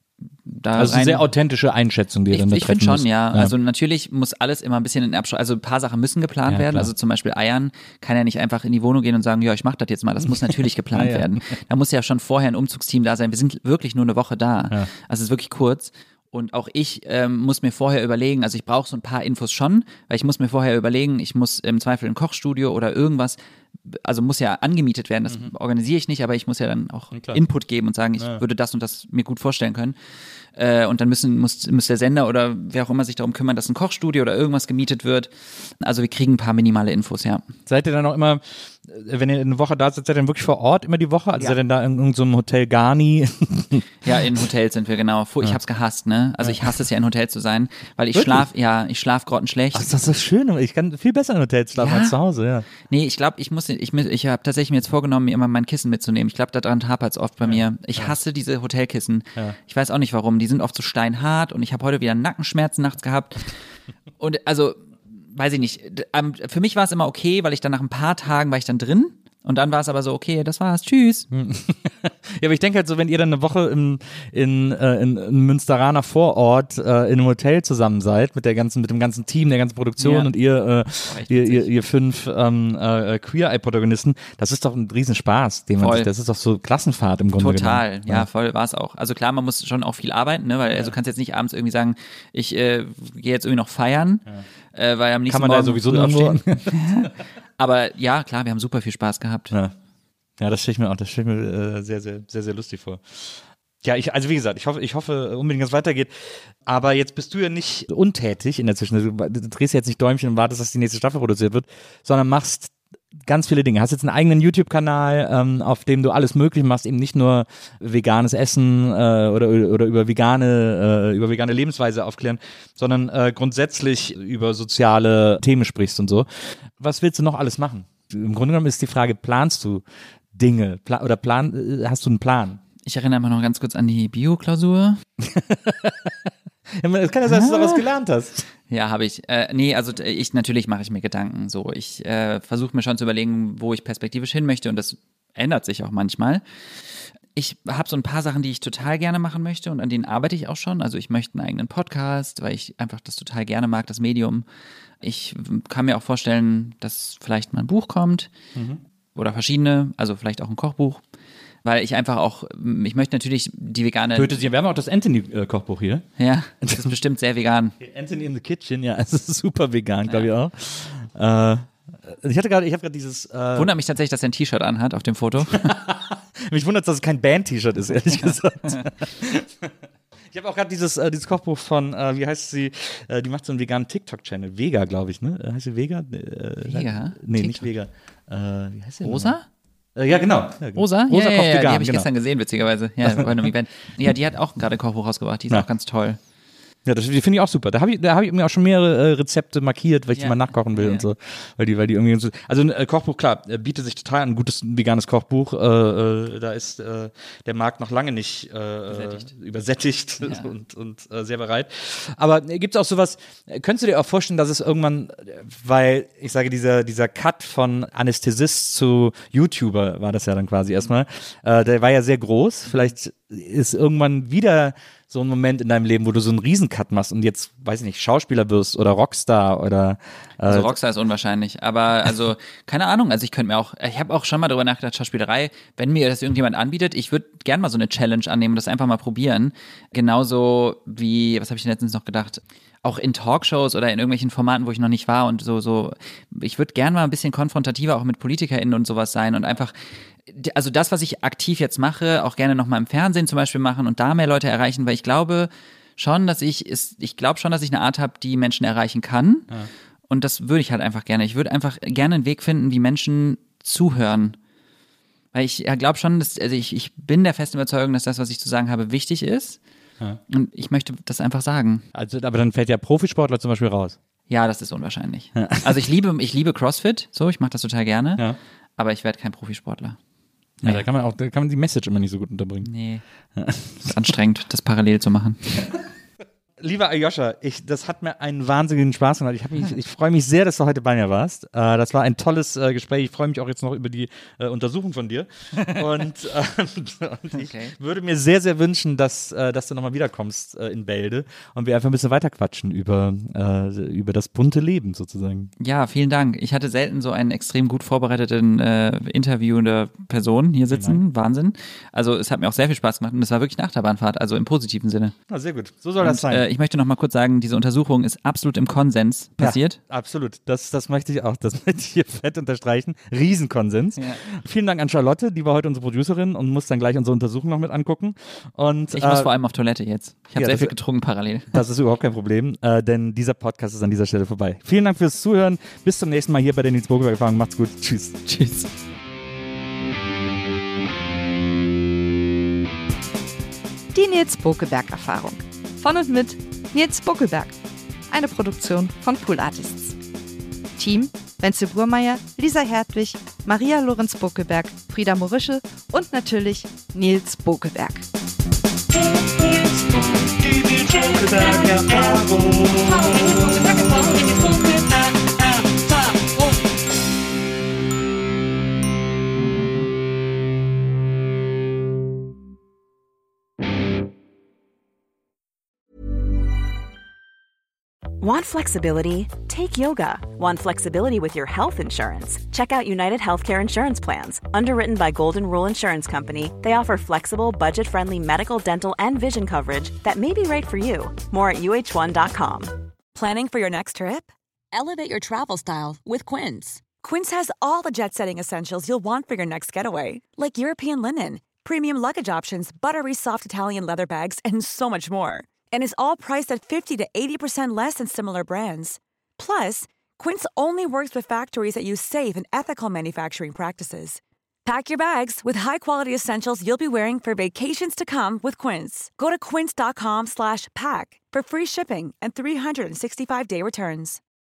da also rein. Eine sehr authentische Einschätzung, die ihr ich, dann da Ich finde schon, ja. ja. Also natürlich muss alles immer ein bisschen in Abschluss, also ein paar Sachen müssen geplant ja, werden. Klar. Also zum Beispiel Ayan kann ja nicht einfach in die Wohnung gehen und sagen, ja, ich mach das jetzt mal. Das muss natürlich geplant ja, ja. werden. Da muss ja schon vorher ein Umzugsteam da sein. Wir sind wirklich nur eine Woche da. Ja. Also es ist wirklich kurz. Und auch ich ähm, muss mir vorher überlegen, also ich brauche so ein paar Infos schon, weil ich muss mir vorher überlegen, ich muss im Zweifel ein Kochstudio oder irgendwas, also muss ja angemietet werden, das mhm. organisiere ich nicht, aber ich muss ja dann auch ja, Input geben und sagen, ich ja. würde das und das mir gut vorstellen können. Äh, und dann müssen muss, muss der Sender oder wer auch immer sich darum kümmern, dass ein Kochstudio oder irgendwas gemietet wird. Also wir kriegen ein paar minimale Infos, ja. Seid ihr dann auch immer, wenn ihr eine Woche da seid, seid ihr dann wirklich vor Ort immer die Woche? Also ja. seid ihr dann da in irgendeinem so Hotel Garni? Ja, in Hotels sind wir, genau. Ich ja. hab's gehasst, ne? Also ich hasse es ja, in Hotel zu sein, weil ich schlaf, ja, ich schlaf grottenschlecht. Ach, das ist schön. Ich kann viel besser in Hotels schlafen ja? als zu Hause, ja. Nee, ich glaube, ich muss muss, ich, ich habe tatsächlich mir jetzt vorgenommen, mir immer mein Kissen mitzunehmen. Ich glaube, daran hapert es oft bei ja. mir. Ich ja. hasse diese Hotelkissen. Ja. Ich weiß auch nicht warum. Die sind oft so steinhart und ich habe heute wieder Nackenschmerzen nachts gehabt. Und also, weiß ich nicht. Für mich war es immer okay, weil ich dann nach ein paar Tagen war ich dann drin. Und dann war es aber so, okay, das war's, tschüss. Ja, aber ich denke halt so, wenn ihr dann eine Woche im, in, äh, in, in Münsteraner Vorort äh, in einem Hotel zusammen seid, mit der ganzen, mit dem ganzen Team, der ganzen Produktion ja. und ihr, äh, oh, ihr, ihr, ihr fünf ähm, äh, Queer-Eye-Protagonisten, das ist doch ein Riesenspaß, den man voll. sich, das ist doch so Klassenfahrt im Grunde Total, genommen. ja, voll war es auch. Also klar, man muss schon auch viel arbeiten, ne, weil also du kannst jetzt nicht abends irgendwie sagen, ich äh, gehe jetzt irgendwie noch feiern, ja. äh, weil am nächsten Kann man Morgen da sowieso früh nirgendwo aufstehen. Aber ja, klar, wir haben super viel Spaß gehabt. Ja, ja das stelle ich mir auch, das stelle ich mir äh, sehr, sehr, sehr, sehr lustig vor. Ja, ich, also wie gesagt, ich hoffe, ich hoffe unbedingt, dass es weitergeht. Aber jetzt bist du ja nicht untätig in der Zwischenzeit. Du, du drehst jetzt nicht Däumchen und wartest, dass die nächste Staffel produziert wird, sondern machst ganz viele Dinge. Hast jetzt einen eigenen YouTube-Kanal, ähm, auf dem du alles möglich machst, eben nicht nur veganes Essen äh, oder, oder über vegane, äh, über vegane Lebensweise aufklären, sondern äh, grundsätzlich über soziale Themen sprichst und so. Was willst du noch alles machen? Im Grunde genommen ist die Frage, planst du Dinge Pla- oder plan, äh, hast du einen Plan? Ich erinnere mich noch ganz kurz an die Bio-Klausur. Es kann ja sein, dass du daraus gelernt hast. Ja, habe ich. Äh, nee, also ich natürlich mache ich mir Gedanken. So, ich äh, versuche mir schon zu überlegen, wo ich perspektivisch hin möchte und das ändert sich auch manchmal. Ich habe so ein paar Sachen, die ich total gerne machen möchte und an denen arbeite ich auch schon. Also ich möchte einen eigenen Podcast, weil ich einfach das total gerne mag, das Medium. Ich kann mir auch vorstellen, dass vielleicht mal ein Buch kommt mhm. oder verschiedene, also vielleicht auch ein Kochbuch. Weil ich einfach auch, ich möchte natürlich die vegane... Töte sie, wir haben auch das Anthony-Kochbuch hier. Ja, das ist bestimmt sehr vegan. Anthony in the Kitchen, ja, es ist super vegan, glaube ja. ich auch. Äh, ich hatte gerade, ich habe gerade dieses... Äh Wundert mich tatsächlich, dass er ein T-Shirt anhat auf dem Foto. Mich wundert, dass es kein Band-T-Shirt ist, ehrlich gesagt. Ich habe auch gerade dieses, äh, dieses Kochbuch von, äh, wie heißt sie, äh, die macht so einen veganen TikTok-Channel, Vega, glaube ich, ne? Heißt sie Vega? Äh, Vega? Nee, TikTok. nicht Vega. Äh, wie heißt sie? Rosa? Äh, ja, genau. Ja, genau. Rosa? Rosa ja, kocht ja, ja, vegan, die habe ich genau. gestern gesehen, witzigerweise. Ja, bei einem Event. Ja, die hat auch gerade ein Kochbuch rausgebracht, die ist ja. auch ganz toll. Ja, das die finde ich auch super. Da habe ich, da hab ich mir auch schon mehrere äh, Rezepte markiert, weil ich ja. die mal nachkochen will ja. und so. Weil die, weil die irgendwie so, also ein äh, Kochbuch, klar, äh, bietet sich total an, ein gutes veganes Kochbuch. Äh, äh, da ist äh, der Markt noch lange nicht äh, übersättigt, übersättigt ja. und, und äh, sehr bereit. Aber äh, gibt es auch sowas, äh, könntest du dir auch vorstellen, dass es irgendwann, weil ich sage, dieser, dieser Cut von Anästhesist zu YouTuber war das ja dann quasi erstmal, äh, der war ja sehr groß. Vielleicht ist irgendwann wieder so ein Moment in deinem Leben, wo du so einen Riesencut machst und jetzt, weiß ich nicht, Schauspieler wirst oder Rockstar oder äh Also Rockstar ist unwahrscheinlich, aber also keine Ahnung, also ich könnte mir auch, ich habe auch schon mal darüber nachgedacht, Schauspielerei, wenn mir das irgendjemand anbietet, ich würde gern mal so eine Challenge annehmen und das einfach mal probieren. Genauso wie, was habe ich denn letztens noch gedacht, auch in Talkshows oder in irgendwelchen Formaten, wo ich noch nicht war und so, so, ich würde gern mal ein bisschen konfrontativer auch mit PolitikerInnen und sowas sein und einfach, also das, was ich aktiv jetzt mache, auch gerne nochmal im Fernsehen zum Beispiel machen und da mehr Leute erreichen, weil ich glaube schon, dass ich, ist, ich glaube schon, dass ich eine Art habe, die Menschen erreichen kann. Ja. Und das würde ich halt einfach gerne. Ich würde einfach gerne einen Weg finden, wie Menschen zuhören. Weil ich ja, glaube schon, dass, also ich, ich bin der festen Überzeugung, dass das, was ich zu sagen habe, wichtig ist. Ja. Und ich möchte das einfach sagen. Also, aber dann fällt ja Profisportler zum Beispiel raus. Ja, das ist unwahrscheinlich. Ja. Also ich liebe, ich liebe CrossFit, so, ich mache das total gerne. Ja. Aber ich werde kein Profisportler. Ja, nee. da kann man auch, da kann man die Message immer nicht so gut unterbringen. Nee. Ja. Das ist anstrengend, das parallel zu machen. Lieber Aljoscha, ich, das hat mir einen wahnsinnigen Spaß gemacht. Ich, hab mich, ich freue mich sehr, dass du heute bei mir warst. Äh, das war ein tolles äh, Gespräch. Ich freue mich auch jetzt noch über die äh, Untersuchung von dir. Und, äh, und ich okay. würde mir sehr, sehr wünschen, dass, äh, dass du nochmal wiederkommst äh, in Bälde und wir einfach ein bisschen weiterquatschen über, äh, über das bunte Leben sozusagen. Ja, vielen Dank. Ich hatte selten so einen extrem gut vorbereiteten äh, interviewende Person hier sitzen. Mhm. Wahnsinn. Also es hat mir auch sehr viel Spaß gemacht und es war wirklich eine Achterbahnfahrt, also im positiven Sinne. Ah, sehr gut. So soll und, das sein. Äh, ich möchte noch mal kurz sagen, diese Untersuchung ist absolut im Konsens passiert. Ja, absolut. Das, das möchte ich auch. Das möchte ich hier fett unterstreichen. Riesenkonsens. Ja. Vielen Dank an Charlotte, die war heute unsere Producerin und muss dann gleich unsere Untersuchung noch mit angucken. Und, ich äh, muss vor allem auf Toilette jetzt. Ich habe ja, sehr das, viel getrunken parallel. Das ist überhaupt kein Problem, äh, denn dieser Podcast ist an dieser Stelle vorbei. Vielen Dank fürs Zuhören. Bis zum nächsten Mal hier bei der Nils Bokelberg-Erfahrung. Macht's gut. Tschüss. Tschüss. Die Nils Bokelberg-Erfahrung. Von und mit Nils Bokelberg. Eine Produktion von Pool Artists. Team Wenzel Burmeier, Lisa Hertwig, Maria Lorenz Bokelberg, Frieda Morische und natürlich Nils Bokelberg. Die Nils Bokelberg Erfahrung. Want flexibility? Take yoga. Want flexibility with your health insurance? Check out United Healthcare Insurance Plans. Underwritten by Golden Rule Insurance Company, they offer flexible, budget-friendly medical, dental, and vision coverage that may be right for you. More at U H one dot com. Planning for your next trip? Elevate your travel style with Quince. Quince has all the jet-setting essentials you'll want for your next getaway, like European linen, premium luggage options, buttery soft Italian leather bags, and so much more. And is all priced at fifty to eighty percent less than similar brands. Plus, Quince only works with factories that use safe and ethical manufacturing practices. Pack your bags with high-quality essentials you'll be wearing for vacations to come with Quince. Go to quince dot com slash pack for free shipping and three sixty-five day returns.